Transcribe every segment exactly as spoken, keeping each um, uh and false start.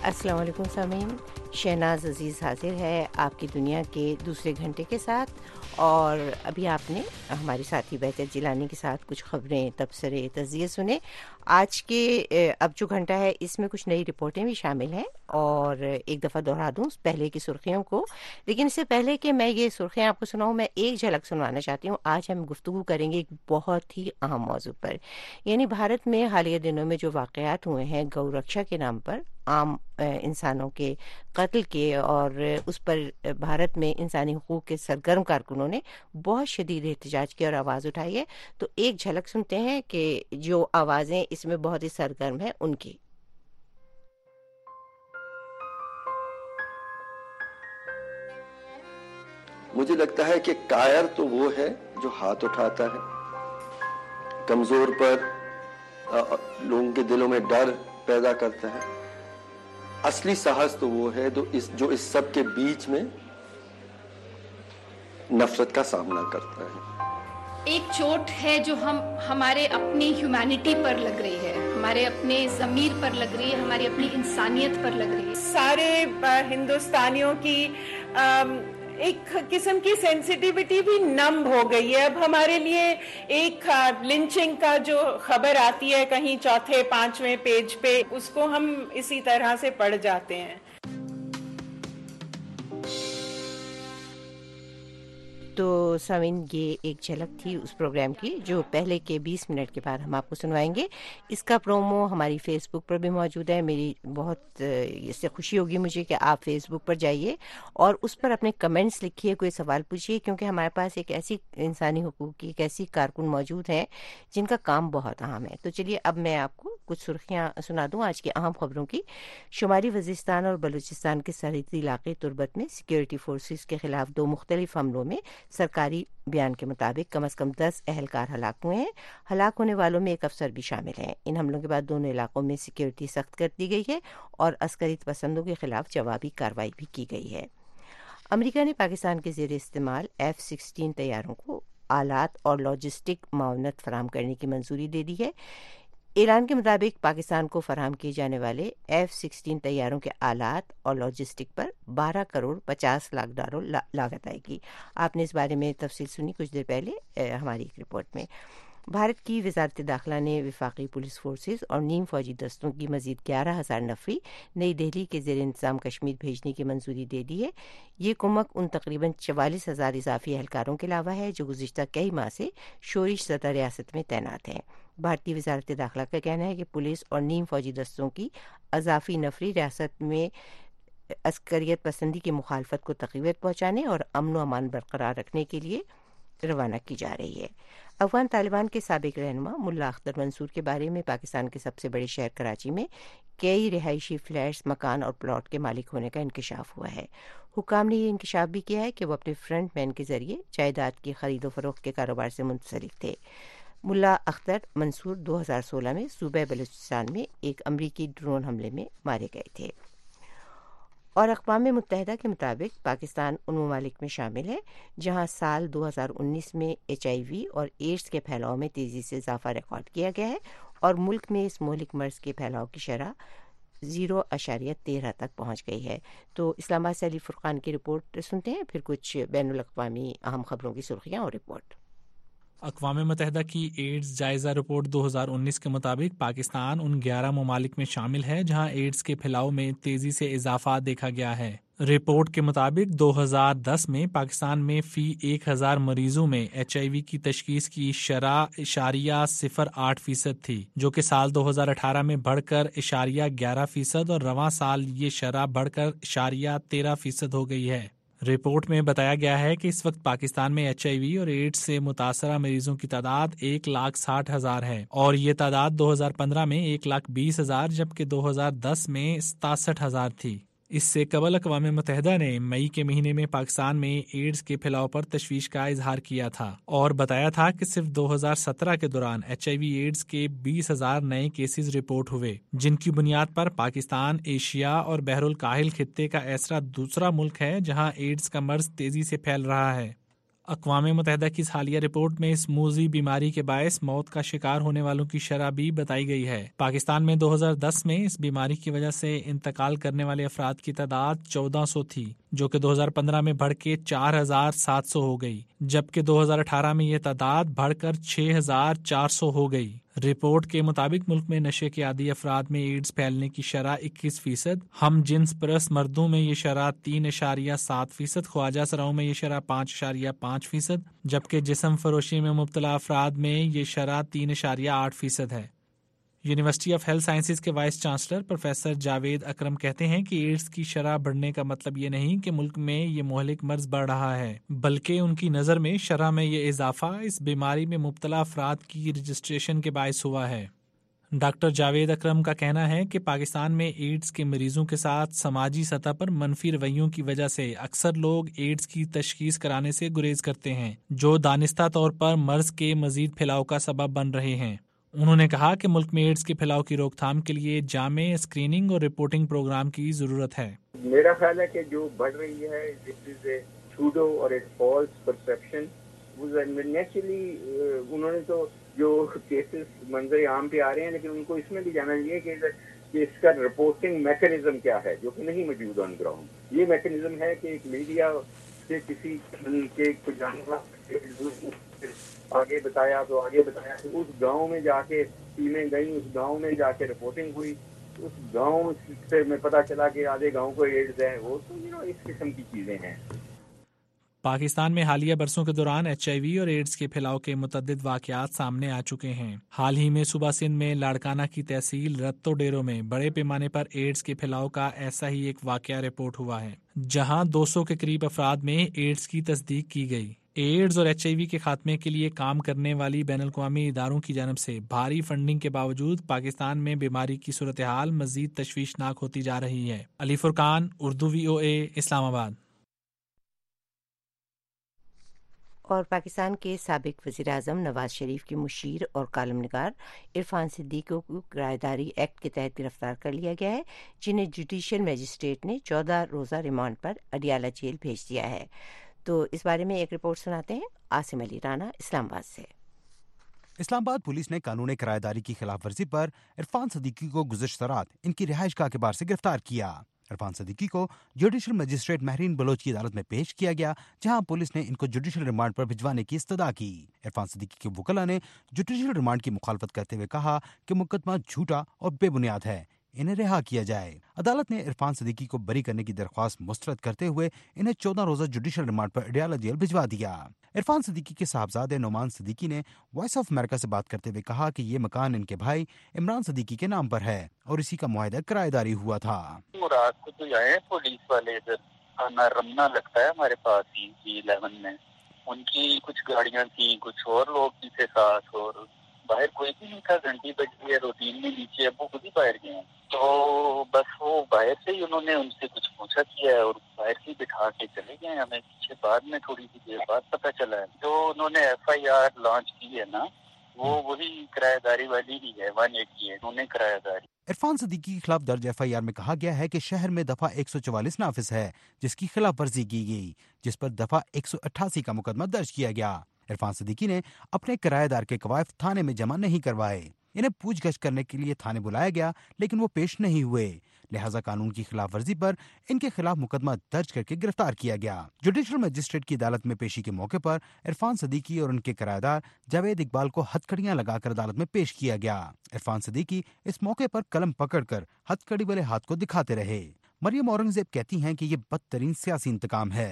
अस्सलाम वालेकुम सामीन, शहनाज अज़ीज़ हाजिर है आपकी दुनिया के दूसरे घंटे के साथ। और अभी आपने हमारे साथी बहजत जिलानी के साथ कुछ ख़बरें, तबसरे, तज़किरे सुने। आज के अब जो घंटा है इसमें कुछ नई रिपोर्टें भी शामिल हैं और एक दफ़ा दोहरा दूँ पहले की सुर्खियों को। लेकिन इससे पहले कि मैं ये सुर्खियाँ आपको सुनाऊँ, मैं एक झलक सुनवाना चाहती हूँ। आज हम गुफ्तगू करेंगे एक बहुत ही अहम मौजू पर, यानी भारत में हालिया दिनों में जो वाक़यात हुए हैं गौ रक्षा के नाम पर, आम इंसानों के कत्ल के, और उस पर भारत में इंसानी हुकूक के सरगर्म कारकुनों ने बहुत शदीद एहतजाज किया और आवाज़ उठाई है। तो एक झलक सुनते हैं कि जो आवाज़ें इसमें बहुत ही सरगर्म हैं उनकी। मुझे लगता है कि कायर तो वो है जो हाथ उठाता है, कमजोर पर लोगों के दिलों में डर पैदा करता है। असली साहस तो वो है जो इस जो इस सब के बीच में नफरत का सामना करता है। एक चोट है जो हम हमारे अपनी ह्यूमैनिटी पर लग रही है, हमारे अपने ज़मीर पर लग रही है, हमारी अपनी इंसानियत पर लग रही है। सारे हिंदुस्तानियों की आम, एक किस्म की सेंसिटिविटी भी नम हो गई है। अब हमारे लिए एक लिंचिंग का जो खबर आती है कहीं चौथे पांचवें पेज पे, उसको हम इसी तरह से पढ़ जाते हैं। तो सामीन, ये एक झलक थी उस प्रोग्राम की जो पहले के बीस मिनट के बाद हम आपको सुनवाएंगे। इसका प्रोमो हमारी फेसबुक पर भी मौजूद है। मेरी बहुत इससे खुशी होगी मुझे कि आप फेसबुक पर जाइए और उस पर अपने कमेंट्स लिखिए, कोई सवाल पूछिए, क्योंकि हमारे पास एक ऐसी इंसानी हुकूक की एक ऐसी कारकुन मौजूद हैं जिनका काम बहुत अहम है। तो चलिए अब मैं आपको कुछ सुर्खियाँ सुना दूँ आज की अहम खबरों की। शुमाली वज़ीरिस्तान और बलूचिस्तान के सरहदी इलाके तुर्बत में सिक्योरिटी फोर्सेस के खिलाफ दो मुख्तलिफ हमलों में सरकारी बयान के मुताबिक कम अज कम दस अहलकार हलाक हुए हैं। हलाक होने वालों में एक अफसर भी शामिल हैं। इन हमलों के बाद दोनों इलाकों में सिक्योरिटी सख्त कर दी गई है और अस्करी पसंदों के खिलाफ जवाबी कार्रवाई भी की गई है। अमेरिका ने पाकिस्तान के ज़ेरे इस्तेमाल एफ सिक्सटीन तैयारों को आलात और लॉजिस्टिक मावनत फराहम करने की मंजूरी दे दी है। ईरान के मुताबिक पाकिस्तान को फराहम किए जाने वाले एफ सिक्सटीन तैयारों के आलात और लॉजिस्टिक पर बारह करोड़ पचास लाख डॉलर ला, लागत आएगी। आपने इस बारे में तफसील सुनी कुछ देर पहले ए, हमारी एक रिपोर्ट में। भारत की वजारत दाखिला ने वफाकी पुलिस फोर्सेस और नीम फौजी दस्तों की मजीद ग्यारह हज़ार नफरी नई दिल्ली के ज़ेर इंतज़ाम कश्मीर भेजने की मंजूरी दे दी है। ये कुमक उन तकरीबन चवालीस हज़ार इजाफी एहलकारों के अलावा है जो गुज़िश्ता कई माह से शोरिश ज़दा रियासत में तैनात हैं। भारतीय वजारत दाखिला का कहना है कि पुलिस और नीम फौजी दस्तों की अजाफी नफरी रियासत में अस्करियत पसंदी की मुखालफत को तक़वियत पहुँचाने और अमन व अमान बरकरार रखने के लिए रवाना की जा रही है। अफगान तालिबान के साबिक रहनुमा मुल्ला अख्तर मंसूर के बारे में पाकिस्तान के सबसे बड़े शहर कराची में कई रिहायशी फ्लैट्स, मकान और प्लॉट के मालिक होने का इंकशाफ हुआ है। हुकाम ने यह इंकशाफ भी किया है कि वो अपने फ्रंट मैन के जरिए जायदाद की खरीदो फरोख्त के कारोबार से मुंसलिक थे। मुल्ला अख्तर मंसूर दो हज़ार सोलह में सूबे बलूचिस्तान में एक अमरीकी ड्रोन हमले में मारे गए थे। और अक़वाम मुत्तहिदा के मुताबिक पाकिस्तान उन ममालिक में शामिल है जहां साल दो हज़ार उन्नीस में एच आई वी और एड्स के फैलाव में तेज़ी से इजाफा रिकॉर्ड किया गया है और मुल्क में इस मोहलिक मर्ज के फैलाव की शरह जीरो अशारिया तेरह तक पहुंच गई है। तो इस्लामाबाद से अली फुरकान की रिपोर्ट सुनते हैं, फिर कुछ बैनुल अक़वामी अहम खबरों की सुर्खियाँ और रिपोर्ट। अक़वाम मुत्तहिदा की एड्स जायज़ा रिपोर्ट दो हज़ार उन्नीस के मुताबिक पाकिस्तान उन ग्यारह ममालिक में शामिल है जहां एड्स के फैलाव में तेज़ी से इजाफा देखा गया है। रिपोर्ट के मुताबिक दो हज़ार दस में पाकिस्तान में फ़ी एक हज़ार मरीजों में एच आई वी की तशखीस की शरह इशारिया सिफर आठ फीसद थी, जो कि साल दो हज़ार अठारह में बढ़कर इशारिया ग्यारह फीसद और रवां साल ये शरह बढ़कर इशारिया तेरह फीसद हो गई है। रिपोर्ट में बताया गया है कि इस वक्त पाकिस्तान में एच आई वी और एड्स से मुतासरा मरीजों की तादाद एक लाख साठ हजार है और ये तादाद दो हज़ार पंद्रह में एक लाख बीस हजार जबकि दो हज़ार दस में सतासठ हजार थी। इससे कबल अक़वाम मुत्तहिदा ने मई के महीने में पाकिस्तान में एड्स के फैलाव पर तशवीश का इजहार किया था और बताया था कि सिर्फ दो हज़ार सत्रह के दौरान एच आई वी एड्स के बीस हजार नए केसेस रिपोर्ट हुए, जिनकी बुनियाद पर पाकिस्तान एशिया और बहरुल काहिल खित्ते का ऐसा दूसरा मुल्क है जहां एड्स का मर्ज तेजी से फैल रहा है। अक़वाम मुत्तहिदा की इस हालिया रिपोर्ट में इस मूजी बीमारी के बायस मौत का शिकार होने वालों की शरह भी बताई गई है। पाकिस्तान में दो हज़ार दस में इस बीमारी की वजह से इंतकाल करने वाले अफराद की तादाद चौदह सौ थी, जो कि दो हज़ार पंद्रह में बढ़ के चार हजार सात सौ हो गई, जबकि दो हज़ार अठारह में ये तादाद बढ़कर छह हजार चार सौ हो गई। रिपोर्ट के मुताबिक मुल्क में नशे के आदी अफराद में एड्स फैलने की शरह इक्कीस फीसद, हम जिन्स परस्त मर्दों में ये शरह तीन इशारिया सात फीसद, ख्वाजा सराओं में ये शरह पाँच इशारिया पाँच फीसद, जबकि जिस्म फरोशी में मुब्तला अफराद में ये शरह तीन इशारिया आठ फीसद है। यूनिवर्सिटी ऑफ हेल्थ साइंसेज के वाइस चांसलर प्रोफेसर जावेद अकरम कहते हैं कि एड्स की शरह बढ़ने का मतलब ये नहीं कि मुल्क में ये मोहलिक मर्ज बढ़ रहा है, बल्कि उनकी नज़र में शरह में ये इजाफा इस बीमारी में मुब्तला अफराद की रजिस्ट्रेशन के बायस हुआ है। डॉक्टर जावेद अकरम का कहना है कि पाकिस्तान में एड्स के मरीजों के साथ समाजी सतह पर मनफी रवैयों की वजह से अक्सर लोग एड्स की तशखीस कराने से गुरेज करते हैं, जो दानिस्ता तौर पर मर्ज के मजीद फैलाव का सबब बन रहे हैं। उन्होंने कहा कि मुल्क में एड्स के फैलाव की रोकथाम के लिए जामे स्क्रीनिंग और रिपोर्टिंग प्रोग्राम की जरूरत है। मेरा ख्याल है कि जो बढ़ रही है दिस इज ए सूडो और ए फॉल्स परसेप्शन। नेचुरली उन्होंने तो जो केसेस मंजर आम पे आ रहे हैं, लेकिन उनको इसमें भी जाना चाहिए कि, कि इसका रिपोर्टिंग मैकेनिज्म क्या है, जो कि नहीं मौजूद ऑन ग्राउंड। ये मैकेनिज्म है कि एक मीडिया से किसी के कुछ आगे बताया तो आगे बताया तो उस गांव में जाके टीमें गई, उस गांव में जाके रिपोर्टिंग हुई, उस गांव से में पता चला कि आधे गांव को एड्स है। वो तो यू नो इस किस्म की चीजें हैं। पाकिस्तान में हालिया बरसों के दौरान एच आई वी और एड्स के फैलाव के मुतअद्दिद वाक़यात सामने आ चुके हैं। हाल ही में सूबा सिंध में लाड़काना की तहसील रत्तो डेरो में बड़े पैमाने पर एड्स के फैलाव का ऐसा ही एक वाक़या रिपोर्ट हुआ है, जहां दो सौ के करीब अफराद में एड्स की तस्दीक की गई। एड्स और एच आई वी के खात्मे के लिए काम करने वाली बैनुल-अक़वामी इदारों की जानब से भारी फंडिंग के बावजूद पाकिस्तान में बीमारी की सूरत हाल मजीद तशवीशनाक होती जा रही है। अली फुरकान, उर्दू वी ओ ए, इस्लामाबाद। और पाकिस्तान के साबिक वज़ीर आज़म नवाज शरीफ की मुशीर और कालम निगार इरफान सिद्दीकी को किराएदारी एक्ट के तहत गिरफ्तार कर लिया गया है, जिन्हें जुडिशियल मजिस्ट्रेट ने चौदह रोज़ा रिमांड पर अडियाला जेल भेज दिया है। तो इस बारे में एक रिपोर्ट सुनाते हैं आसिम अली राना इस्लामाबाद से। इस्लामाबाद पुलिस ने कानून किराएदारी की खिलाफ वर्जी पर इरफान सिद्दीकी को गुज़िश्ता रात इनकी रिहाइश गाह के बाहर से गिरफ्तार किया। इरफान सिद्दीकी को जुडिशियल मजिस्ट्रेट महरीन बलोच की अदालत में पेश किया गया, जहां पुलिस ने इनको जुडिशियल रिमांड पर भिजवाने की इस्तदा की। इरफान सिद्दीकी के वकील ने जुडिशियल रिमांड की मुखालफत करते हुए कहा कि मुकदमा झूठा और बेबुनियाद है, इन्हें रिहा किया जाए। अदालत ने इरफान सिद्दीकी को बरी करने की दरख्वास्त मुस्तरद करते हुए इन्हें चौदह रोजा जुडिशियल रिमांड पर अडियाला जेल भिजवा दिया। इरफान सिद्दीकी के साहबजादे नोमान सिद्दीकी ने वॉइस ऑफ अमेरिका से बात करते हुए कहा कि ये मकान इनके भाई इमरान सिद्दीकी के नाम पर है और इसी का मुआहदा किराएदारी हुआ था। रात को तो आए पुलिस वाले, इधर खाना रमना लगता है हमारे पास ही जी इलेवन में, उनकी कुछ गाड़ियां थी, कुछ और लोग भी थे साथ, और बाहर कोई भी नहीं था। घंटी बज गई है, रूटीन में नीचे अबू खुद ही बाहर गए, तो बस वो बाहर से ही उन्होंने उनसे कुछ पूछा किया है और बाहर से बिठा के चले गए। हमें पीछे बाद में थोड़ी सी देर बाद पता चला है जो उन्होंने एफ आई आर लॉन्च की है ना, वो वही किराएदारी वाली ही है, वन एटी है, उन्होंने किराएदारी। इरफान सिद्दीकी के खिलाफ दर्ज एफ आई आर में कहा गया है कि शहर में दफा एक सौ चवालीस नाफिज है, जिसकी खिलाफ वर्जी की गई, जिस पर दफा एक सौ अट्ठासी का मुकदमा दर्ज किया गया। इरफान सिद्दीकी ने अपने किराएदार के कवायद थाने में जमा नहीं करवाए। इन्हें पूछगछ करने के लिए थाने बुलाया गया, लेकिन वो पेश नहीं हुए, लिहाजा कानून की खिलाफ वर्जी पर इनके खिलाफ मुकदमा दर्ज करके गिरफ्तार किया गया। जुडिशियल मजिस्ट्रेट की अदालत में पेशी के मौके पर इरफान सिद्दीकी और उनके किराएदार जावेद इकबाल को हथकड़ियां लगाकर अदालत में पेश किया गया। इरफान सिद्दीकी इस मौके पर कलम पकड़कर हथकड़ी वाले हाथ को दिखाते रहे। मरियम औरंगजेब कहती हैं कि ये बदतरीन सियासी इंतकाम है।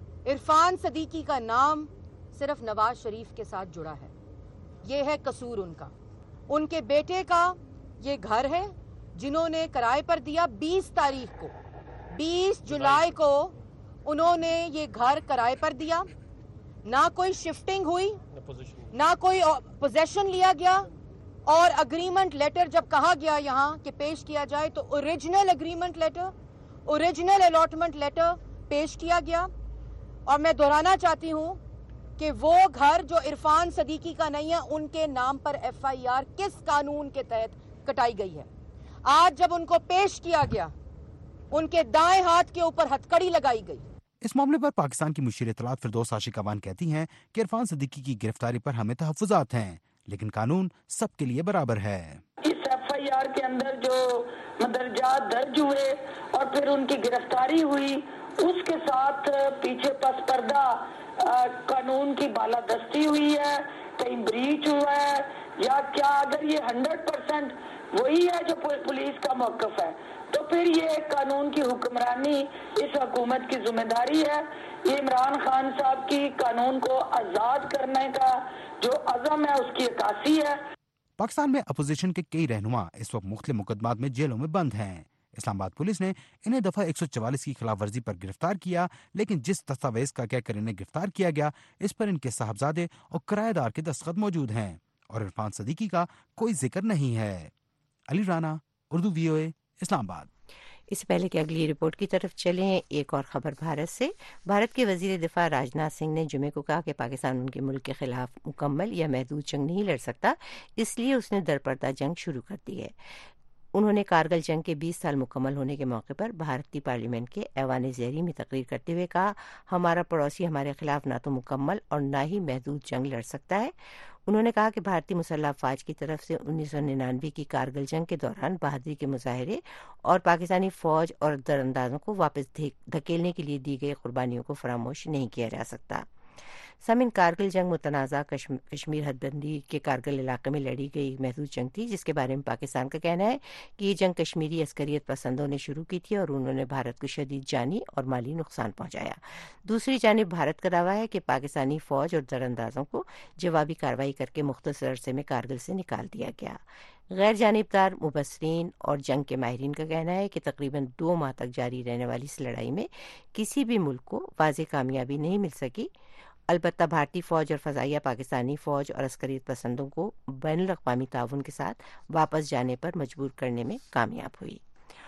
इरफान सिद्दीकी का नाम सिर्फ नवाज शरीफ के साथ जुड़ा है, ये है कसूर उनका। उनके बेटे का ये घर है जिन्होंने किराए पर दिया। बीस तारीख को बीस जुलाई को उन्होंने ये घर किराए पर दिया, ना कोई शिफ्टिंग हुई, ना कोई पोजेशन लिया गया, और अग्रीमेंट लेटर जब कहा गया यहाँ कि पेश किया जाए तो original agreement letter, original allotment letter पेश किया गया। और मैं दोहराना चाहती हूँ कि वो घर जो इरफान सिद्दीकी का नहीं है, उनके नाम पर एफ आई आर किस कानून के तहत कटाई गई है। आज जब उनको पेश किया गया, उनके दाएं हाथ के ऊपर हथकड़ी लगाई गई। इस मामले पर पाकिस्तान की मुशीर इत्तलात फिरदौस आशिक अवान कहती हैं कि इरफान सदीकी की गिरफ्तारी पर हमें तहफ्फुज़ात हैं, लेकिन कानून सबके लिए बराबर है। इस एफ आई आर के अंदर जो मदरजात दर्ज हुए और फिर उनकी गिरफ्तारी हुई, उसके साथ पीछे पस पर्दा कानून की बालादस्ती हुई है, कहीं ब्रीच हुआ है, या क्या अगर ये हंड्रेड परसेंट वही है जो पुलिस का मौक़िफ़ है, तो फिर ये कानून की हुक्मरानी इस हुकूमत की जिम्मेदारी है। ये इमरान खान साहब की कानून को आज़ाद करने का जो अज़म है उसकी अक्कासी है। पाकिस्तान में अपोजिशन के कई रहनुमा इस वक्त मुख्तलिफ मुकदमात में जेलों में बंद हैं। इस्लामाबाद पुलिस ने इन्हें दफा एक सौ चवालीस की खिलाफ वर्जी पर गिरफ्तार किया, लेकिन जिस दस्तावेज का कहकर इन्हें गिरफ्तार किया गया, इस पर इनके साहबजादे और किराएदार के दस्तखत मौजूद हैं और इरफान सदीकी का कोई जिक्र नहीं है। अली राना, उर्दू वीओए, इस्लामाबाद। इससे पहले कि अगली रिपोर्ट की तरफ चलें, एक और खबर भारत से। भारत के वजीर दिफा राजनाथ सिंह ने जुमे को कहा कि पाकिस्तान उनके मुल्क के खिलाफ मुकम्मल या महदूद जंग नहीं लड़ सकता, इसलिए उसने दरपर्दा जंग शुरू कर दी है। उन्होंने कारगिल जंग के बीस साल मुकम्मल होने के मौके पर भारतीय पार्लियामेंट के ऐवान ज़ेरी में तकरीर करते हुए कहा, हमारा पड़ोसी हमारे खिलाफ ना तो मुकम्मल और ना ही महदूद जंग लड़ सकता है। उन्होंने कहा कि भारतीय मुसल्लह अफवाज की तरफ से उन्नीस सौ निन्यानवे की कारगिल जंग के दौरान बहादुरी के मुजाहरे और पाकिस्तानी फौज और दरअंदाजों को वापस धकेलने के लिए दी गई कुर्बानियों को फरामोश नहीं किया जा सकता। सामिन, कारगिल जंग मुतनाज़ा कश्मीर हदबंदी के कारगिल इलाके में लड़ी गई महदूद जंग थी, जिसके बारे में पाकिस्तान का कहना है कि ये जंग कश्मीरी अस्करियत पसंदों ने शुरू की थी और उन्होंने भारत को शदीद जानी और माली नुकसान पहुंचाया। दूसरी जानिब भारत का दावा है कि पाकिस्तानी फौज और दरअंदाजों को जवाबी कार्रवाई करके मुख्तसर अरसे में कारगिल से निकाल दिया गया। गैर जानिबदार मुबस्सरीन और जंग के माहिरीन का कहना है कि तकरीबन दो माह तक जारी रहने वाली इस लड़ाई में किसी भी मुल्क को वाज़ेह कामयाबी नहीं मिल सकी। अलबत्ता भारतीय फौज और फजाइया पाकिस्तानी फौज और अस्करियत पसंदों को बैनुल-अक़वामी ताउन के साथ वापस जाने पर मजबूर करने में कामयाब हुई।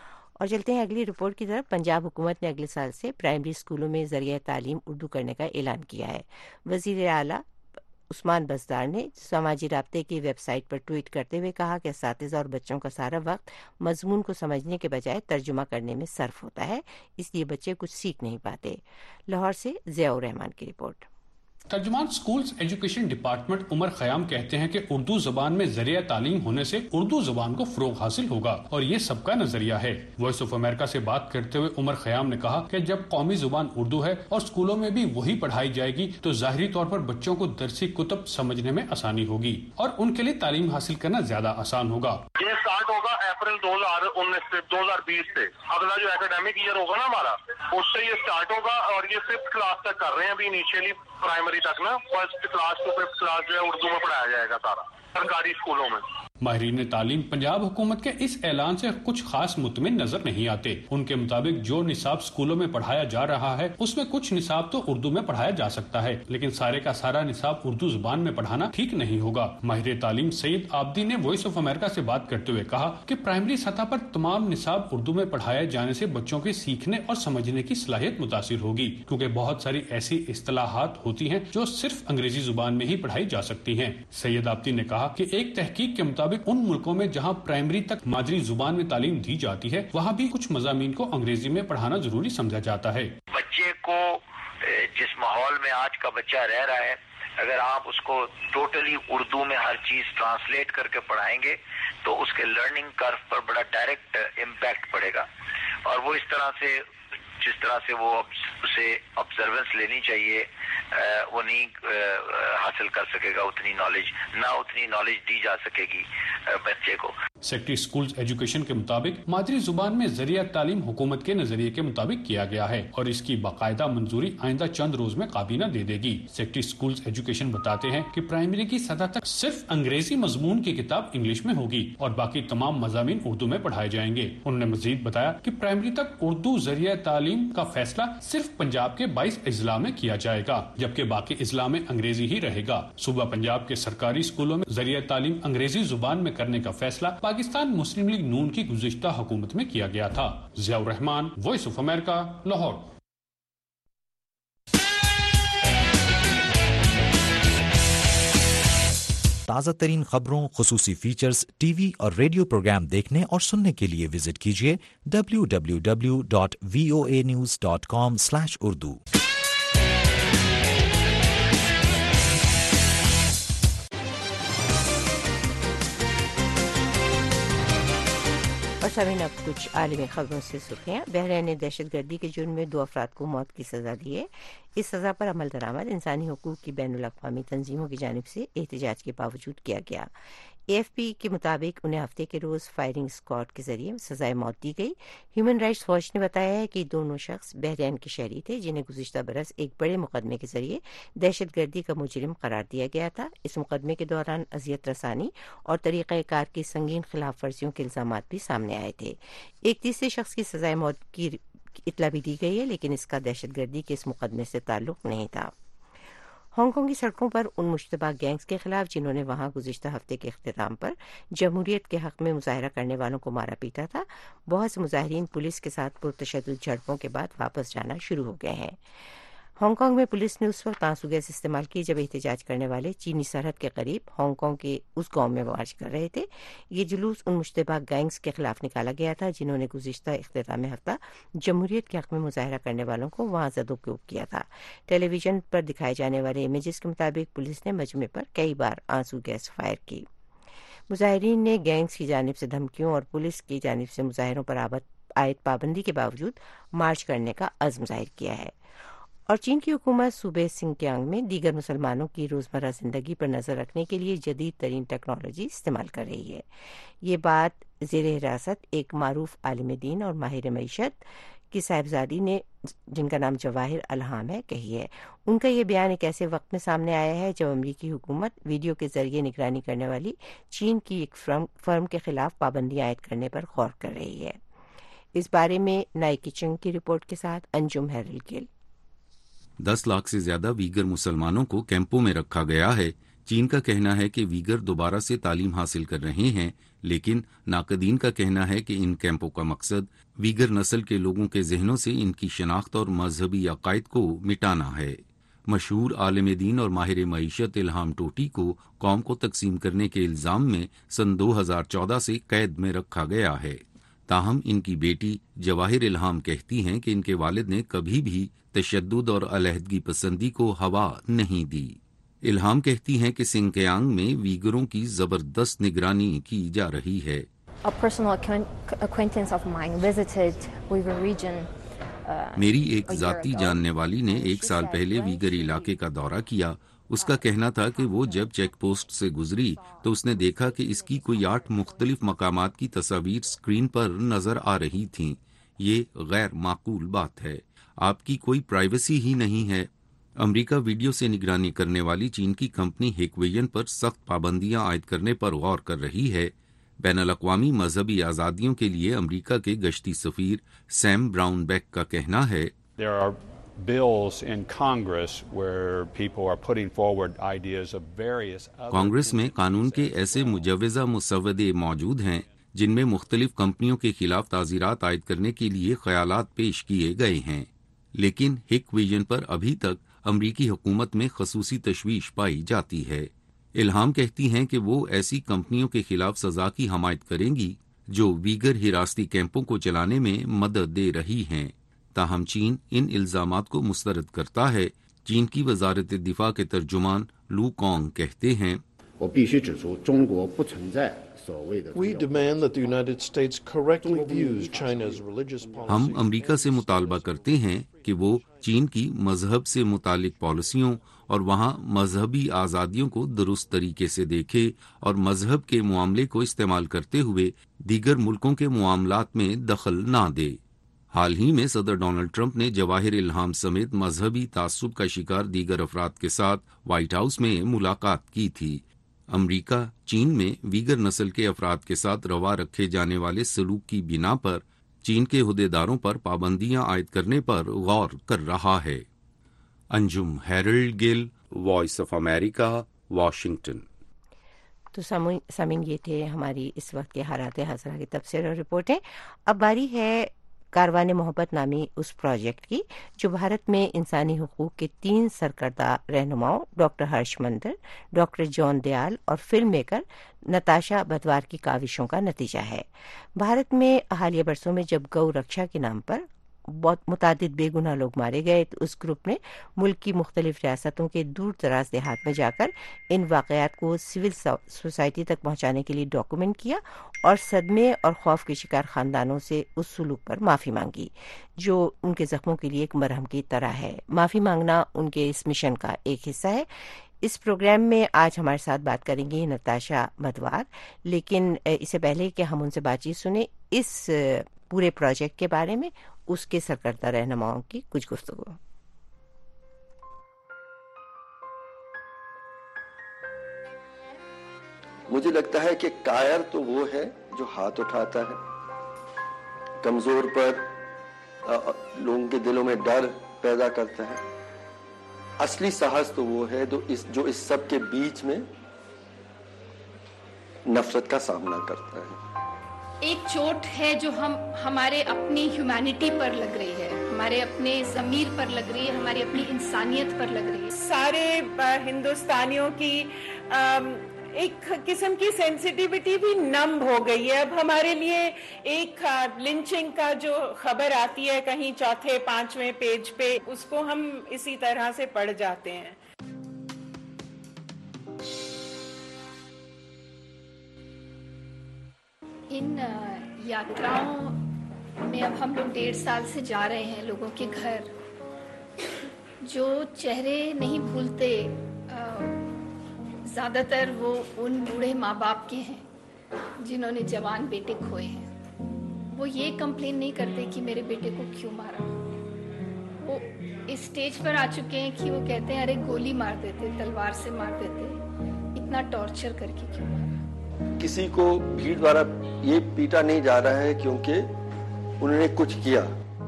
और चलते हैं अगली रिपोर्ट की तरफ। पंजाब हुकूमत ने अगले साल से प्राइमरी स्कूलों में ज़रिया तालीम उर्दू करने का ऐलान किया है। वज़ीर आला उस्मान बज़दार ने समाजी राब्ते की वेबसाइट पर ट्वीट करते हुए कहा कि असातिज़ा और बच्चों का सारा वक्त मजमून को समझने के बजाय तर्जुमा करने में सर्फ होता है, इसलिए बच्चे कुछ सीख नहीं पाते। लाहौर से ज़ियाउर रहमान की report. तर्जुमान schools education department Umar Khayyam कहते हैं कि उर्दू जबान में जरिया तालीम होने से उर्दू जबान को फरोग हासिल होगा और ये सबका नजरिया है। वॉइस ऑफ अमेरिका से बात करते हुए उमर खयाम ने कहा कि जब कौमी जुबान उर्दू है और स्कूलों में भी वही पढ़ाई जाएगी तो जाहिरी तौर पर बच्चों को दरसी कुतुब समझने में आसानी होगी और उनके लिए तालीम हासिल करना ज्यादा आसान होगा। ये स्टार्ट होगा अप्रैल दो हजार उन्नीस से दो हजार बीस से। अगला जो एकेडमिक ईयर होगा ना हमारा, उससे ये स्टार्ट होगा और ये फिफ्थ क्लास तक कर रहे हैं अभी इनिशियली, प्राइमरी तक ना first class to fifth class जो है उर्दू में पढ़ाया जाएगा सारा सरकारी स्कूलों में। माहिरीन तालीम पंजाब हुकूमत के इस ऐलान से कुछ खास मुतमिन नजर नहीं आते। उनके मुताबिक जो निसाब स्कूलों में पढ़ाया जा रहा है उसमें कुछ निसाब तो उर्दू में पढ़ाया जा सकता है, लेकिन सारे का सारा निसाब उर्दू जुबान में पढ़ाना ठीक नहीं होगा। माहिर तालीम सईद आबदी ने वॉइस ऑफ अमेरिका से बात करते हुए कहा कि प्राइमरी सतह पर तमाम निसाब उर्दू में पढ़ाए जाने से बच्चों के सीखने और समझने की सलाहियत मुतासिर होगी, क्योंकि बहुत सारी ऐसी इस्तिलाहात होती हैं जो सिर्फ अंग्रेजी जुबान में ही पढ़ाई जा सकती हैं। सैयद आबदी ने कहा कि एक तहकीक के मुताबिक उन मुल्कों में जहां प्राइमरी तक मादरी जुबान में तालीम दी जाती है वहां भी कुछ मज़ामीन को अंग्रेजी में पढ़ाना जरूरी समझा जाता है। बच्चे को जिस माहौल में आज का बच्चा रह रहा है, अगर आप उसको टोटली उर्दू में हर चीज ट्रांसलेट करके पढ़ाएंगे तो उसके लर्निंग कर्व पर बड़ा डायरेक्ट इम्पैक्ट पड़ेगा और वो इस तरह से जिस तरह से वो उसे ऑब्जर्वेंस लेनी चाहिए वो नहीं हासिल कर सकेगा, उतनी नॉलेज ना उतनी नॉलेज दी जा सकेगी बच्चे को। सेक्रेटरी स्कूल्स एजुकेशन के मुताबिक मादरी जुबान में जरिया तालीम हुकूमत के नजरिए के मुताबिक किया गया है और इसकी बाकायदा मंजूरी आइंदा चंद रोज में काबीना दे देगी। सेक्रेटरी स्कूल्स एजुकेशन बताते हैं कि प्राइमरी की सतह तक सिर्फ अंग्रेजी मजमून की किताब इंग्लिश में होगी और बाकी तमाम मज़ामीन उर्दू में पढ़ाए जाएंगे। उन्होंने मजीद बताया कि प्राइमरी तक उर्दू जरिया तालीम का फैसला सिर्फ पंजाब के बाईस अजला में किया जाएगा, जबकि बाकी अजला में अंग्रेजी ही रहेगा। सूबा पंजाब के सरकारी स्कूलों में जरिया तालीम अंग्रेजी जुबान में करने का फैसला पाकिस्तान मुस्लिम लीग नून की गुज़िश्ता हुकूमत में किया गया था। Ziaur Rahman, voice of America, Lahore. ताज़ा तरीन खबरों, खुसूसी फीचर्स, टीवी और रेडियो प्रोग्राम देखने और सुनने के लिए विजिट कीजिए W W W dot V O ए news dot com slash Urdu. और सामीन अब कुछ आलमी खबरों से सुर्खियाँ। बहरीन ने दहशतगर्दी के जुर्म में दो अफराद को मौत की सज़ा दी है। इस सज़ा पर अमल दरामद इंसानी हुकूक की बैनुल अक़वामी तंजीमों की जानिब से एहतजाज के बावजूद किया गया। ए एफ पी के मुताबिक उन्हें हफ्ते के रोज़ फायरिंग स्क्वाड के जरिए सज़ाए मौत दी गई। ह्यूमन राइट्स वॉच ने बताया है कि दोनों शख्स बहरीन के शहरी थे, जिन्हें गुज़िश्ता बरस एक बड़े मुकदमे के जरिए दहशतगर्दी का मुजरिम करार दिया गया था। इस मुकदमे के दौरान अजियत रसानी और तरीक़ाकार की संगीन खिलाफ वर्जियों के इल्ज़ामात भी सामने आए थे। एक तीसरे शख्स की सज़ाए मौत की इतला भी दी गई है, लेकिन इसका दहशतगर्दी के इस मुकदमे से ताल्लुक नहीं था। हांगकांग की सड़कों पर उन मुश्तबा गैंग्स के खिलाफ जिन्होंने वहां गुज़िश्ता हफ्ते के अख्तिताम पर जमहूरियत के हक में मुजाहरा करने वालों को मारा पीटा था, बहुत से मुजाहिरीन पुलिस के साथ पुरतशद्दुद झड़पों के बाद वापस जाना शुरू हो गए हैं। हांगकांग में पुलिस ने उस वक्त आंसू गैस इस्तेमाल की जब एहतजाज करने वाले चीनी सरहद के करीब हांगकांग के उस गांव में मार्च कर रहे थे। ये जुलूस उन मुश्तबा गैंग्स के खिलाफ निकाला गया था जिन्होंने गुज़िश्ता इख्तितामी हफ्ता जमहूरियत के हक में मुजाहरा करने वालों को वहां ज़दोकोब किया था। टेलीविजन पर दिखाए जाने वाले इमेजेस के मुताबिक पुलिस ने मजमे पर कई बार आंसू गैस फायर की। मुजाहिरीन ने गैंग्स की जानिब से धमकियों और पुलिस की जानिब से मुजाहिरों पर आयद पाबंदी के बावजूद मार्च करने का अज़्म जाहिर किया है। और चीन की हुकूमत सूबे सिंकियांग में दीगर मुसलमानों की रोज़मर्रा ज़िंदगी पर नज़र रखने के लिए जदीद तरीन टेक्नोलॉजी इस्तेमाल कर रही है। ये बात ज़ेरे हिरासत एक मारूफ आलिम दीन और माहिर मईशत की साहिबजादी ने, जिनका नाम जवाहिर अलहाम है, कही है। उनका ये बयान एक ऐसे वक्त में सामने आया है जब अमरीकी हुकूमत वीडियो के जरिए निगरानी करने वाली चीन की एक फर्म, फर्म के खिलाफ पाबंदी आयद करने पर गौर कर रही है। इस बारे में नाइकी चंग की रिपोर्ट के साथ अंजुम हैरल गिल। दस लाख से ज्यादा वीगर मुसलमानों को कैंपों में रखा गया है। चीन का कहना है कि वीगर दोबारा से तालीम हासिल कर रहे हैं, लेकिन नाकदीन का कहना है कि इन कैंपों का मकसद वीगर नस्ल के लोगों के जहनों से इनकी शनाख्त और मजहबी अकायद को मिटाना है। मशहूर आलिम दीन और माहिर मईशत इल्हाम टोटी को कौम को तकसीम करने के इल्जाम में सन दो हजार चौदह से कैद में रखा गया है। ताहम इनकी बेटी जवाहिर इल्हाम कहती हैं कि इनके वालिद ने कभी भी तशद्दुद और अलहदगी पसंदी को हवा नहीं दी। इल्हाम कहती हैं कि सिंकियांग में वीगरों की जबरदस्त निगरानी की जा रही है। मेरी एक जाती जानने वाली ने एक साल पहले वीगर इलाके का दौरा किया। उसका कहना था कि वो जब चेक पोस्ट से गुजरी तो उसने देखा कि इसकी कोई आठ मुख्तलिफ मकामात की तस्वीर स्क्रीन पर नजर आ रही थीं। ये गैर माकूल बात है। आपकी कोई प्राइवेसी ही नहीं है। अमेरिका वीडियो से निगरानी करने वाली चीन की कंपनी हिकविजन पर सख्त पाबंदियां आयद करने पर गौर कर रही है। बैनुल अक़वामी मजहबी आज़ादियों के लिए अमेरिका के गश्ती सफीर सैम ब्राउनबैक का कहना है, कांग्रेस में कानून के ऐसे मुजव्वज़ा मुसव्वदे मौजूद हैं जिनमें मुख्तलिफ कंपनियों के खिलाफ ताज़ीरात आयद करने के लिए ख्यालात पेश किए गए हैं, लेकिन हिकविजन पर अभी तक अमरीकी हुकूमत में खसूसी तशवीश पाई जाती है। इल्हाम कहती हैं कि वो ऐसी कंपनियों के खिलाफ सजा की हमायत करेंगी जो वीगर हिरासती कैंपों को चलाने में मदद दे रही हैं। ताहम चीन इन इल्जामात को मुस्तरद करता है। चीन की वजारत दिफा के तर्जुमान लू कॉन्ग कहते हैं, हम अमरीका से मुतालबा करते हैं कि वो चीन की मजहब से मुतालिक पॉलिसियों और वहाँ मजहबी आज़ादियों को दुरुस्त तरीके से देखे और मजहब के मामले को इस्तेमाल करते हुए दीगर मुल्कों के मामलात में दखल ना दे। हाल ही में सदर डोनाल्ड ट्रंप ने जवाहिर इल्हाम समेत मजहबी तासुब का शिकार दीगर अफराद के साथ व्हाइट हाउस में मुलाकात की थी। अमरीका चीन में वीगर नस्ल के अफराद के साथ रवा रखे जाने वाले सलूक की बिना पर चीन के हुदेदारों पर पाबंदियां आयद करने पर गौर कर रहा है। Anjum Harald Gill, voice of America, Washington. तो सामीन, ये थे हमारी इस वक्त के हालात हज़रा की तफसीर और रिपोर्टें। अब बारी है कारवाने मोहब्बत नामी उस प्रोजेक्ट की जो भारत में इंसानी हुकूक के तीन सरकर्दा रहनुमाओं doctor Harsh Mander, doctor John Dayal और फिल्म मेकर नताशा बतवार की काविशों का नतीजा है। भारत में हालिया बरसों में जब गौ रक्षा के नाम पर बहुत मुतादिद बेगुनाह लोग मारे गए तो उस ग्रुप ने मुल्क की मुख्तलिफ रियासतों के दूर दराज देहात में जाकर इन वाक़यात को सिविल सोसाइटी तक पहुंचाने के लिए डॉक्यूमेंट किया और सदमे और खौफ के शिकार खानदानों से उस सुलूक पर माफ़ी मांगी जो उनके जख्मों के लिए एक मरहम की तरह है। माफ़ी मांगना उनके इस मिशन का एक हिस्सा है। इस प्रोग्राम में आज हमारे साथ बात करेंगी नताशा बतवार, लेकिन इससे पहले कि हम उनसे बातचीत सुने इस पूरे प्रोजेक्ट के बारे में उसके सरकर्दा रहनुमाओं की कुछ गुफ्तगू। मुझे लगता है कि कायर तो वो है जो हाथ उठाता है, कमजोर पर लोगों के दिलों में डर पैदा करता है। असली साहस तो वो है जो इस जो इस सब के बीच में नफरत का सामना करता है। एक चोट है जो हम हमारे अपनी ह्यूमैनिटी पर लग रही है, हमारे अपने ज़मीर पर लग रही है, हमारी अपनी इंसानियत पर लग रही है। सारे हिंदुस्तानियों की एक किस्म की सेंसिटिविटी भी नम हो गई है। अब हमारे लिए एक लिंचिंग का जो खबर आती है कहीं चौथे पांचवें पेज पे, उसको हम इसी तरह से पढ़ जाते हैं। इन यात्राओं में अब हम लोग डेढ़ साल से जा रहे हैं लोगों के घर, जो चेहरे नहीं भूलते। ज़्यादातर वो उन बूढ़े माँ बाप के हैं जिन्होंने जवान बेटे खोए हैं। वो ये कंप्लेन नहीं करते कि मेरे बेटे को क्यों मारा। वो इस स्टेज पर आ चुके हैं कि वो कहते हैं अरे गोली मार देते, तलवार से मार देते, इतना टॉर्चर करके क्यों मारा। किसी को भीड़ द्वारा ये पीटा नहीं जा रहा है क्योंकि उन्होंने कुछ किया,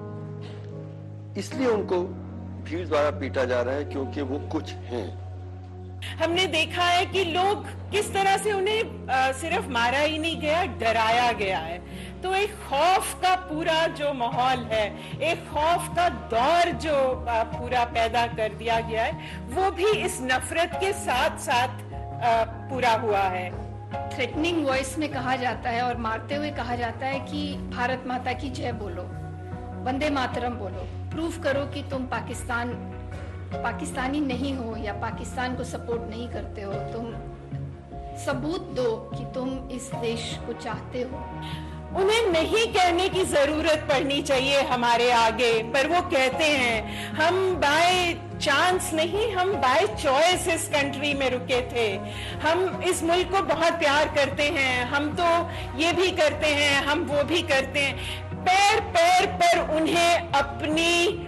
इसलिए उनको भीड़ द्वारा पीटा जा रहा है क्योंकि वो कुछ हैं। हमने देखा है कि लोग किस तरह से उन्हें आ, सिर्फ मारा ही नहीं गया, डराया गया है। तो एक खौफ का पूरा जो माहौल है, एक खौफ का दौर जो आ, पूरा पैदा कर दिया गया है, वो भी इस नफरत के साथ साथ आ, पूरा हुआ है। थ्रेटनिंग वॉइस में कहा जाता है और मारते हुए कहा जाता है कि भारत माता की जय बोलो, वंदे मातरम बोलो, प्रूफ करो कि तुम पाकिस्तान पाकिस्तानी नहीं हो या पाकिस्तान को सपोर्ट नहीं करते हो, तुम सबूत दो कि तुम इस देश को चाहते हो। उन्हें नहीं कहने की जरूरत पड़नी चाहिए हमारे आगे, पर वो कहते हैं। हम बाय चांस नहीं, हम बाय चॉइस इस कंट्री में रुके थे। हम इस मुल्क को बहुत प्यार करते हैं, हम तो ये भी करते हैं, हम वो भी करते हैं। पैर पैर पर उन्हें अपनी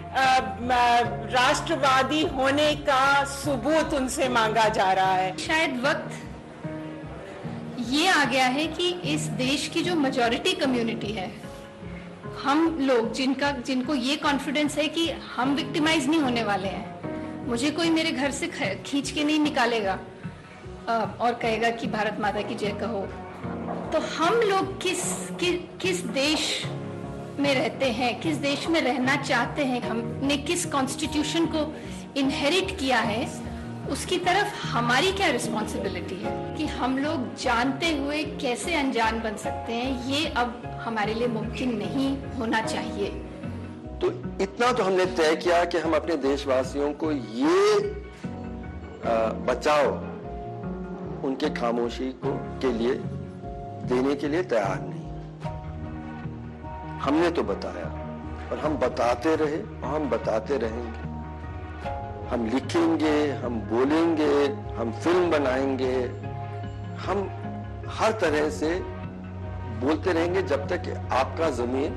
राष्ट्रवादी होने का सबूत उनसे मांगा जा रहा है। शायद वक्त ये आ गया है कि इस देश की जो मेजॉरिटी कम्युनिटी है, हम लोग जिनका जिनको ये कॉन्फिडेंस है कि हम विक्टिमाइज नहीं होने वाले हैं, मुझे कोई मेरे घर से खींच के नहीं निकालेगा और कहेगा कि भारत माता की जय कहो, तो हम लोग किस कि, किस देश में रहते हैं, किस देश में रहना चाहते हैं, हमने किस कॉन्स्टिट्यूशन को इनहेरिट किया है, उसकी तरफ हमारी क्या रिस्पॉन्सिबिलिटी है कि हम लोग जानते हुए कैसे अनजान बन सकते हैं, ये अब हमारे लिए मुमकिन नहीं होना चाहिए। तो इतना तो हमने तय किया कि हम अपने देशवासियों को ये बचाओ उनके खामोशी को के लिए देने के लिए तैयार नहीं। हमने तो बताया और हम बताते रहे और हम बताते रहेंगे। हम लिखेंगे, हम बोलेंगे, हम फिल्म बनाएंगे, हम हर तरह से बोलते रहेंगे जब तक कि आपका जमीन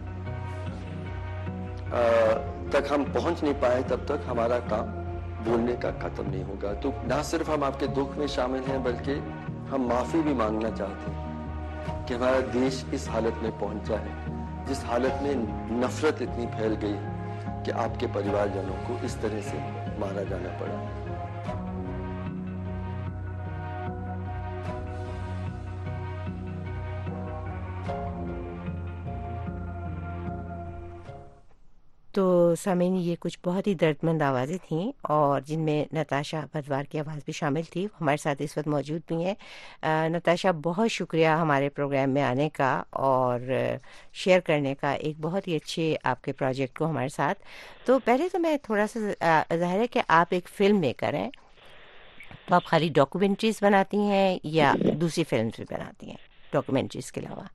तक हम पहुंच नहीं पाए, तब तक हमारा काम बोलने का खत्म नहीं होगा। तो ना सिर्फ हम आपके दुख में शामिल हैं, बल्कि हम माफी भी मांगना चाहते हैं कि हमारा देश इस हालत में पहुंचा है, जिस हालत में नफरत इतनी फैल गई कि आपके परिवारजनों को इस तरह से मारा जाना पड़ा। तो सामीन, ये कुछ बहुत ही दर्दमंद आवाज़ें थीं और जिनमें नताशा भदवार की आवाज़ भी शामिल थी, हमारे साथ इस वक्त मौजूद भी हैं। अ, नताशा, बहुत शुक्रिया हमारे प्रोग्राम में आने का और शेयर करने का एक बहुत ही अच्छे आपके प्रोजेक्ट को हमारे साथ। तो पहले तो मैं थोड़ा सा, ज़ाहिर है कि आप एक फ़िल्म मेकर हैं, तो आप खाली डॉक्यूमेंट्रीज बनाती हैं या दूसरी फिल्म्स भी बनाती हैं डॉक्यूमेंट्रीज के अलावा?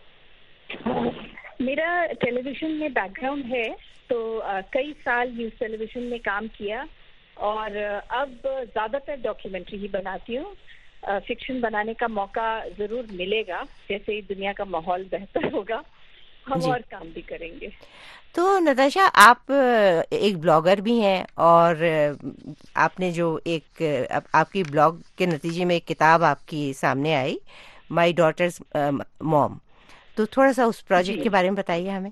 मेरा टेलीविज़न में बैकग्राउंड है, तो uh, कई साल न्यूज़ टेलीविज़न में काम किया और uh, अब ज़्यादातर डॉक्यूमेंट्री ही बनाती हूँ। uh, फिक्शन बनाने का मौका ज़रूर मिलेगा, जैसे ही दुनिया का माहौल बेहतर होगा हम और काम भी करेंगे। तो नताशा, आप एक ब्लॉगर भी हैं और आपने जो एक आप, आपकी ब्लॉग के नतीजे में एक किताब आपकी सामने आई, माई डॉटर्स मॉम, तो थोड़ा सा उस प्रोजेक्ट के बारे में बताइए हमें।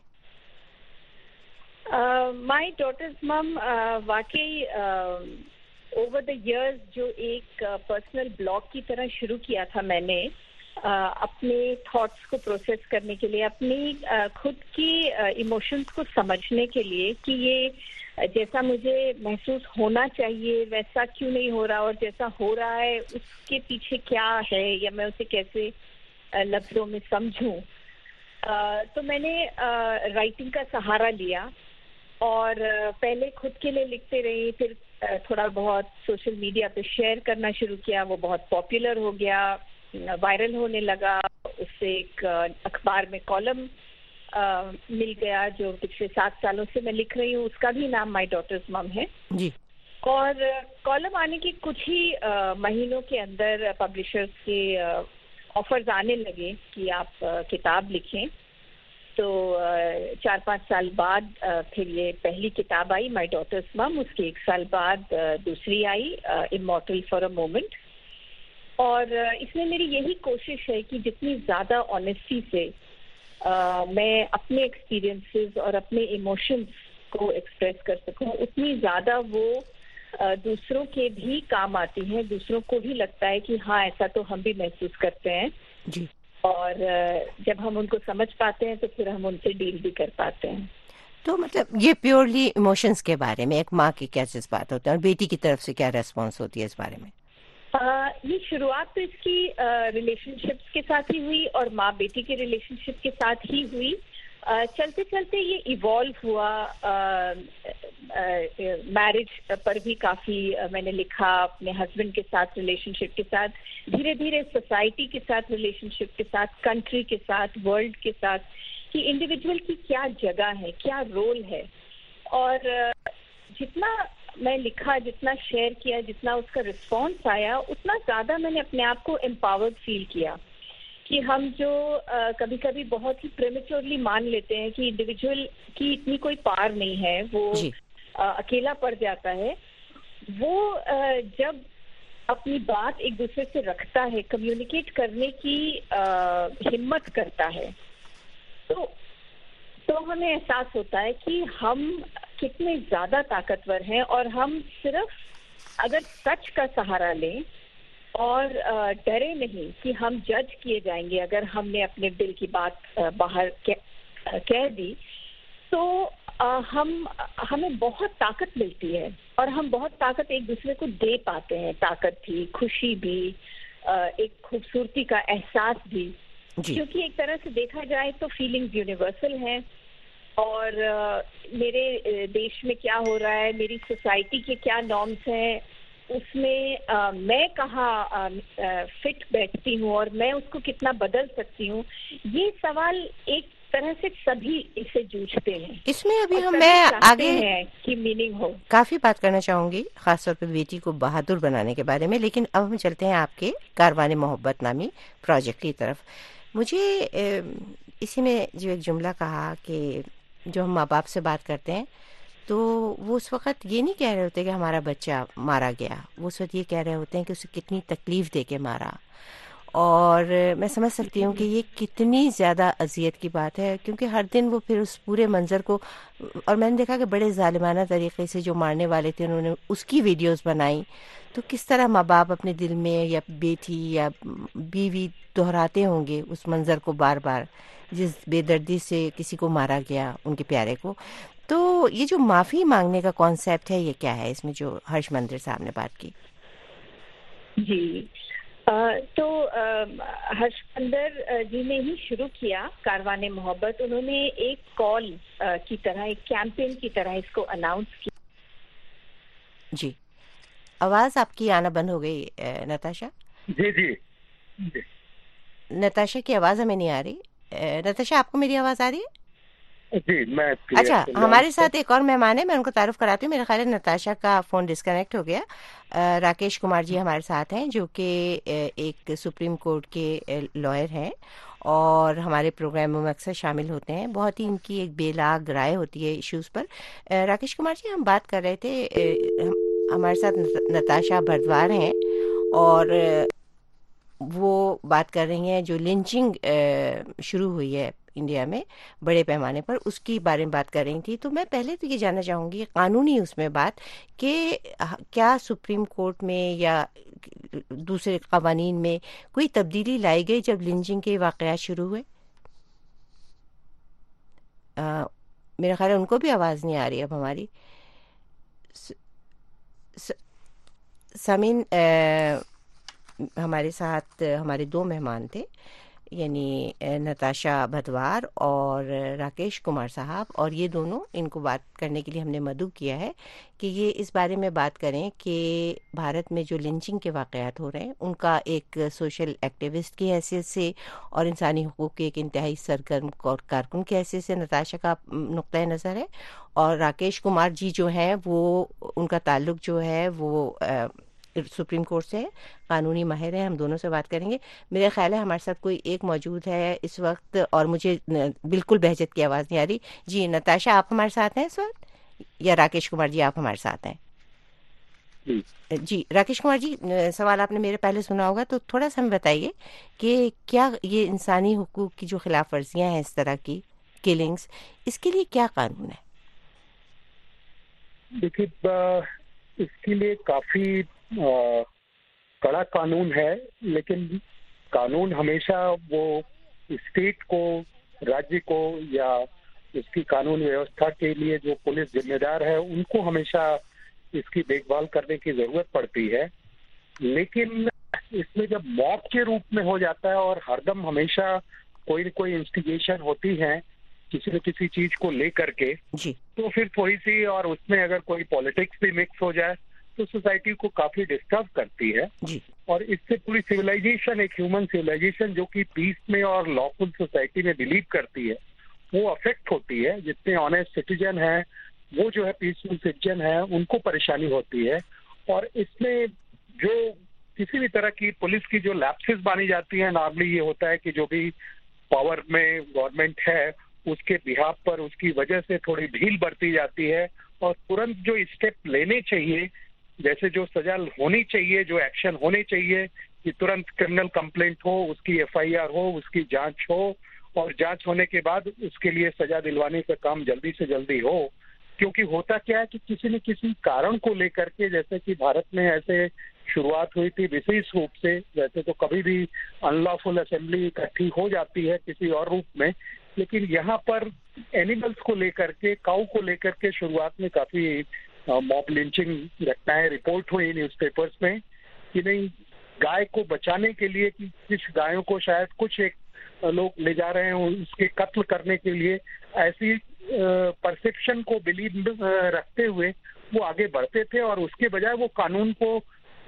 माई डॉटर्स मॉम वाकई ओवर द इयर्स जो एक पर्सनल ब्लॉग की तरह शुरू किया था मैंने, uh, अपने थॉट्स को प्रोसेस करने के लिए, अपनी uh, खुद की इमोशंस uh, को समझने के लिए कि ये uh, जैसा मुझे महसूस होना चाहिए वैसा क्यों नहीं हो रहा, और जैसा हो रहा है उसके पीछे क्या है या मैं उसे कैसे uh, लफ्ज़ों में समझूं। uh, तो मैंने राइटिंग uh, का सहारा लिया और uh, पहले खुद के लिए लिखते रही, फिर uh, थोड़ा बहुत सोशल मीडिया पे शेयर करना शुरू किया, वो बहुत पॉपुलर हो गया, वायरल होने लगा। उससे एक अखबार में कॉलम मिल गया जो पिछले सात सालों से मैं लिख रही हूँ, उसका भी नाम माई डॉटर्स मॉम है जी। और कॉलम आने के कुछ ही आ, महीनों के अंदर पब्लिशर्स के ऑफर्स आने लगे कि आप आ, किताब लिखें। तो आ, चार पाँच साल बाद आ, फिर ये पहली किताब आई माई डॉटर्स मॉम, उसके एक साल बाद आ, दूसरी आई इमॉर्टल फॉर अ मोमेंट। और इसमें मेरी यही कोशिश है कि जितनी ज़्यादा ऑनेस्टी से आ, मैं अपने एक्सपीरियंसेस और अपने इमोशंस को एक्सप्रेस कर सकूं, उतनी ज़्यादा वो आ, दूसरों के भी काम आती हैं, दूसरों को भी लगता है कि हाँ ऐसा तो हम भी महसूस करते हैं जी। और आ, जब हम उनको समझ पाते हैं तो फिर हम उनसे डील भी कर पाते हैं। तो मतलब ये प्योरली इमोशंस के बारे में, एक माँ की क्या जज्बात होता है और बेटी की तरफ से क्या रेस्पॉन्स होती है इस बारे में? Uh, ये शुरुआत तो इसकी रिलेशनशिप्स uh, के साथ ही हुई और माँ बेटी के रिलेशनशिप के साथ ही हुई। uh, चलते चलते ये इवॉल्व हुआ, मैरिज uh, uh, पर भी काफ़ी uh, मैंने लिखा, अपने हस्बैंड के साथ रिलेशनशिप के साथ, धीरे धीरे सोसाइटी के साथ रिलेशनशिप के साथ, कंट्री के साथ, वर्ल्ड के साथ, कि इंडिविजुअल की क्या जगह है, क्या रोल है। और uh, जितना मैं लिखा, जितना शेयर किया, जितना उसका रिस्पॉन्स आया, उतना ज़्यादा मैंने अपने आप को एम्पावर्ड फील किया कि हम जो आ, कभी कभी बहुत ही प्रेमेच्योरली मान लेते हैं कि इंडिविजुअल की इतनी कोई पार नहीं है, वो आ, अकेला पड़ जाता है, वो आ, जब अपनी बात एक दूसरे से रखता है, कम्युनिकेट करने की आ, हिम्मत करता है, तो तो हमें एहसास होता है कि हम कितने ज़्यादा ताकतवर हैं और हम सिर्फ अगर सच का सहारा लें और डरे नहीं कि हम जज किए जाएंगे अगर हमने अपने दिल की बात बाहर कह दी, तो हम हमें बहुत ताकत मिलती है और हम बहुत ताकत एक दूसरे को दे पाते हैं। ताकत भी, खुशी भी, एक खूबसूरती का एहसास भी, क्योंकि एक तरह से देखा जाए तो फीलिंग्स यूनिवर्सल हैं। और uh, मेरे uh, देश में क्या हो रहा है, मेरी सोसाइटी के क्या नॉर्म्स हैं, उसमें uh, मैं कहाँ फिट uh, बैठती हूँ और मैं उसको कितना बदल सकती हूँ, ये सवाल एक तरह से सभी इससे जूझते हैं। इसमें अभी हम मैं आगे की मीनिंग हो काफी बात करना चाहूंगी, खासतौर पे बेटी को बहादुर बनाने के बारे में, लेकिन अब हम चलते हैं आपके कारवाने मोहब्बत नामी प्रोजेक्ट की तरफ। मुझे इसी में जो एक जुमला कहा कि जो हम माँ बाप से बात करते हैं तो वो उस वक़्त ये नहीं कह रहे होते कि हमारा बच्चा मारा गया, वो उस वक्त ये कह रहे होते हैं कि उसे कितनी तकलीफ़ दे के मारा। और मैं समझ सकती हूँ कि ये कितनी ज़्यादा अजियत की बात है, क्योंकि हर दिन वो फिर उस पूरे मंज़र को, और मैंने देखा कि बड़े ज़ालिमाना तरीक़े से जो मारने वाले थे उन्होंने उसकी वीडियोस बनाई। तो किस तरह माँ बाप अपने दिल में या बेटी या बीवी दोहराते होंगे उस मंज़र को बार बार, जिस बेदर्दी से किसी को मारा गया, उनके प्यारे को। तो ये जो माफ़ी मांगने का कॉन्सेप्ट है, ये क्या है इसमें जो हर्ष मंदिर साहब ने बात की? जी, आ, तो हर्षमंदर जी ने ही शुरू किया कारवाने मोहब्बत। उन्होंने एक कॉल की तरह, एक कैंपेन की तरह इसको अनाउंस किया। जी, आवाज़ आपकी आना बंद हो गई नताशा। जी जी जी, नताशा की आवाज़ हमें नहीं आ रही। नताशा, आपको मेरी आवाज़ आ रही है? जी, मैं अच्छा, हमारे साथ एक और मेहमान है, मैं उनको तारुफ कराती हूँ। मेरा ख्याल है नताशा का फ़ोन डिस्कनेक्ट हो गया। आ, राकेश कुमार जी हमारे साथ हैं, जो कि एक सुप्रीम कोर्ट के लॉयर हैं और हमारे प्रोग्रामों में अक्सर शामिल होते हैं। बहुत ही इनकी एक बेलाग राय होती है इश्यूज़ पर। आ, राकेश कुमार जी, हम बात कर रहे थे, हम, हमारे साथ नताशा भरद्वाज हैं और वो बात कर रही हैं जो लिंचिंग शुरू हुई है इंडिया में बड़े पैमाने पर, उसकी बारे में बात कर रही थी। तो मैं पहले तो ये जानना चाहूँगी कानूनी उसमें बात कि क्या सुप्रीम कोर्ट में या दूसरे कवानीन में कोई तब्दीली लाई गई जब लिंचिंग के वाक़यात शुरू हुए? आ, मेरा ख्याल है उनको भी आवाज़ नहीं आ रही अब हमारी। स, स, समीन आ, हमारे साथ हमारे दो मेहमान थे, यानी नताशा भरद्वाज और राकेश कुमार साहब, और ये दोनों, इनको बात करने के लिए हमने मदऊ किया है कि ये इस बारे में बात करें कि भारत में जो लिंचिंग के वाक़यात हो रहे हैं उनका एक सोशल एक्टिविस्ट की हैसियत से और इंसानी हुकूक़ के एक इंतहाई सरगर्म और कारकुन की हैसियत से नताशा का नुक्ता नज़र है, और राकेश कुमार जी जो हैं वो, उनका ताल्लुक़ जो है वो आ, सुप्रीम कोर्ट से है, कानूनी माहिर है। हम दोनों से बात करेंगे। मेरा ख्याल है हमारे साथ कोई एक मौजूद है इस वक्त, और मुझे बिल्कुल बहजत की आवाज़ नहीं आ रही। जी नताशा, आप हमारे साथ हैं इस वक्त, या राकेश कुमार जी आप हमारे साथ हैं? जी राकेश कुमार जी, सवाल आपने मेरे पहले सुना होगा, तो थोड़ा सा हमें बताइए कि क्या ये इंसानी हुकूक की जो खिलाफ वर्जियाँ हैं, इस तरह की किलिंग्स, इसके लिए क्या कानून है? देखिए, इसके लिए काफ़ी आ, कड़ा कानून है, लेकिन कानून हमेशा वो स्टेट को, राज्य को, या उसकी कानून व्यवस्था के लिए जो पुलिस जिम्मेदार है उनको हमेशा इसकी देखभाल करने की जरूरत पड़ती है। लेकिन इसमें जब मॉब के रूप में हो जाता है और हरदम हमेशा कोई न कोई इंस्टिगेशन होती है किसी न किसी चीज को लेकर के, तो फिर थोड़ी सी, और उसमें अगर कोई पॉलिटिक्स भी मिक्स हो जाए तो सोसाइटी को काफी डिस्टर्ब करती है। जी। और इससे पूरी सिविलाइजेशन, एक ह्यूमन सिविलाइजेशन जो कि पीस में और लॉफुल सोसाइटी में बिलीव करती है, वो अफेक्ट होती है। जितने ऑनेस्ट सिटीजन हैं वो जो है पीसफुल सिटीजन है, उनको परेशानी होती है। और इसमें जो किसी भी तरह की पुलिस की जो लैप्सेस मानी जाती है, नॉर्मली ये होता है कि जो भी पावर में गवर्नमेंट है उसके बिहाफ पर उसकी वजह से थोड़ी ढील बरती जाती है, और तुरंत जो स्टेप लेने चाहिए, जैसे जो सजा होनी चाहिए, जो एक्शन होने चाहिए, कि तुरंत क्रिमिनल कंप्लेंट हो, उसकी एफ आई आर हो, उसकी जांच हो, और जांच होने के बाद उसके लिए सजा दिलवाने का काम जल्दी से जल्दी हो। क्योंकि होता क्या है कि किसी न किसी कारण को लेकर के, जैसे कि भारत में ऐसे शुरुआत हुई थी विशेष रूप से, वैसे तो कभी भी अनलॉफुल असेंबली इकट्ठी हो जाती है किसी और रूप में, लेकिन यहाँ पर एनिमल्स को लेकर के, काऊ को लेकर के शुरुआत में काफी मॉब लिंचिंग घटनाएं रिपोर्ट हुई न्यूज़पेपर्स में, कि नहीं, गाय को बचाने के लिए, कि कुछ गायों को शायद कुछ एक लोग ले जा रहे हैं उसके कत्ल करने के लिए, ऐसी परसेप्शन को बिलीव रखते हुए वो आगे बढ़ते थे, और उसके बजाय वो कानून को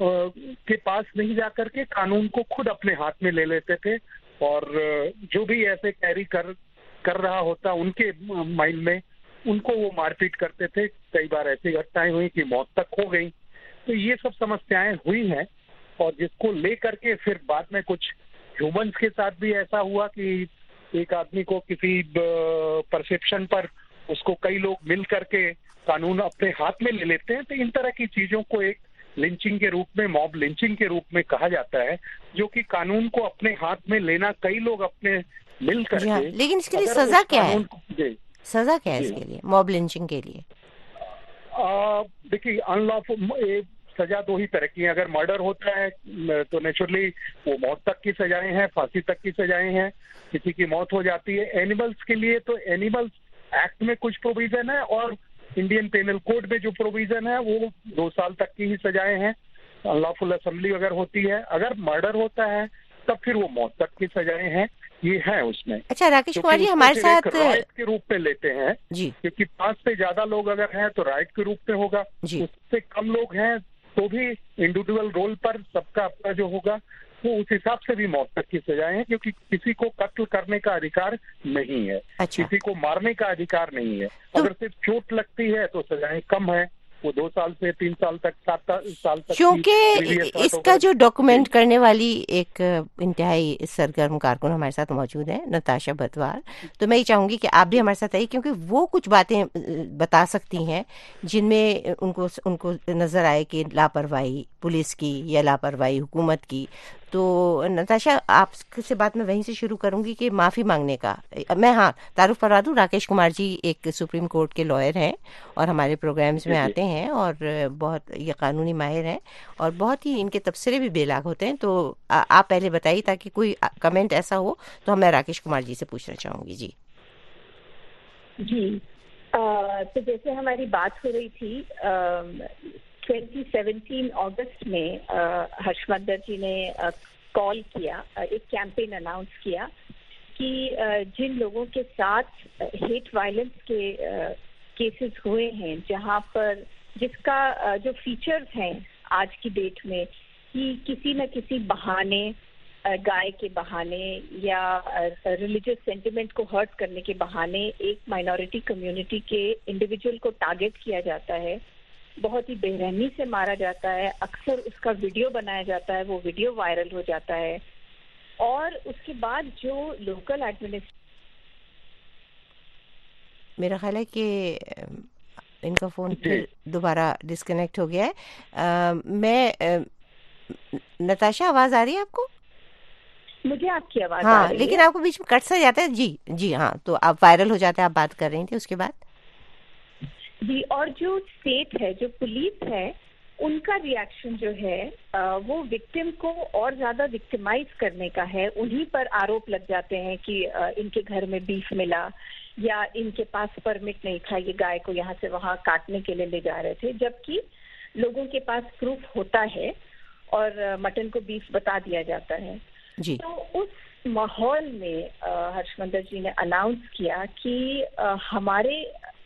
के पास नहीं जा करके कानून को खुद अपने हाथ में ले लेते थे, और जो भी ऐसे कैरी कर कर रहा होता उनके माइंड में, उनको वो मारपीट करते थे। कई बार ऐसी घटनाएं हुई कि मौत तक हो गई। तो ये सब समस्याएं हुई हैं, और जिसको ले करके फिर बाद में कुछ ह्यूमंस के साथ भी ऐसा हुआ कि एक आदमी को किसी परसेप्शन पर उसको कई लोग मिल करके कानून अपने हाथ में ले लेते हैं। तो इन तरह की चीजों को एक लिंचिंग के रूप में, मॉब लिंचिंग के रूप में कहा जाता है, जो कि कानून को अपने हाथ में लेना, कई लोग अपने मिल करके। लेकिन इसके लिए सजा क्या है? सजा क्या है इसके लिए, मॉब लिंचिंग के लिए? देखिए, अनलॉफुल सजा दो ही तरह की है। अगर मर्डर होता है तो नेचुरली वो मौत तक की सजाएं हैं, फांसी तक की सजाएं हैं, किसी की मौत हो जाती है। एनिमल्स के लिए तो एनिमल्स एक्ट में कुछ प्रोविजन है और इंडियन पेनल कोड में जो प्रोविजन है वो दो साल तक की ही सजाएं हैं। अनलॉफुल असेंबली अगर होती है, अगर मर्डर होता है तब फिर वो मौत तक की सजाएं हैं, ये है उसमें। अच्छा राकेश कुमार जी, हमारे साथ राइट के रूप में लेते हैं जी, क्योंकि पांच से ज्यादा लोग अगर हैं तो राइट के रूप में होगा, उससे कम लोग हैं तो भी इंडिविजुअल रोल पर सबका अपना जो होगा वो उस हिसाब से भी मौत तक की सजाएं हैं, क्योंकि किसी को कत्ल करने का अधिकार नहीं है। अच्छा। किसी को मारने का अधिकार नहीं है। तो अगर सिर्फ चोट लगती है तो सजाएं कम है, वो दो साल से तीन साल तक, सात साल तक। क्योंकि इसका जो डॉक्यूमेंट करने वाली एक इंतहाई सरगर्म कारकुन हमारे साथ मौजूद है, नताशा बतवार, तो मैं ये चाहूंगी कि आप भी हमारे साथ आइए, क्योंकि वो कुछ बातें बता सकती हैं जिनमें उनको उनको नजर आए कि लापरवाही पुलिस की या लापरवाही हुकूमत की। तो नताशा, आपसे बात मैं वहीं से शुरू करूंगी कि माफ़ी मांगने का मैं हाँ तारुफ करवा दूं, राकेश कुमार जी एक सुप्रीम कोर्ट के लॉयर हैं और हमारे प्रोग्राम्स में आते हैं और बहुत ये कानूनी माहिर हैं और बहुत ही इनके तबसरे भी बेलाग होते हैं। तो आ, आप पहले बताइए ताकि कोई कमेंट ऐसा हो तो मैं राकेश कुमार जी से पूछना चाहूँगी। जी जी आ, तो जैसे हमारी बात हो रही थी आ, ट्वेंटी सेवनटीन अगस्त में हर्षवर्धन जी ने कॉल किया, एक कैंपेन अनाउंस किया कि जिन लोगों के साथ हेट वायलेंस के केसेस हुए हैं, जहां पर जिसका जो फीचर्स हैं आज की डेट में कि किसी न किसी बहाने, गाय के बहाने या रिलीजियस सेंटिमेंट को हर्ट करने के बहाने एक माइनॉरिटी कम्युनिटी के इंडिविजुअल को टारगेट किया जाता है, बहुत ही बेरहमी से मारा जाता है, अक्सर उसका वीडियो बनाया जाता है, वो वीडियो वायरल हो जाता है और उसके बाद जो लोकल एडमिनिस्ट्रेशन, मेरा ख्याल है कि इनका फोन फिर दोबारा डिस्कनेक्ट हो गया है। आ, मैं आ, नताशा, आवाज आ रही है आपको? मुझे आपकी आवाज हाँ, आ रही लेकिन है। आपको बीच में कट सा जाता है। जी जी हाँ, तो आप वायरल हो जाते हैं, आप बात कर रही थी उसके बाद। जी, और जो स्टेट है, जो पुलिस है, उनका रिएक्शन जो है वो विक्टिम को और ज्यादा विक्टिमाइज करने का है। उन्हीं पर आरोप लग जाते हैं कि इनके घर में बीफ मिला या इनके पास परमिट नहीं था, ये गाय को यहाँ से वहाँ काटने के लिए ले जा रहे थे, जबकि लोगों के पास प्रूफ होता है और मटन को बीफ बता दिया जाता है। जी। तो उस माहौल में हर्षवर्धन जी ने अनाउंस किया कि आ, हमारे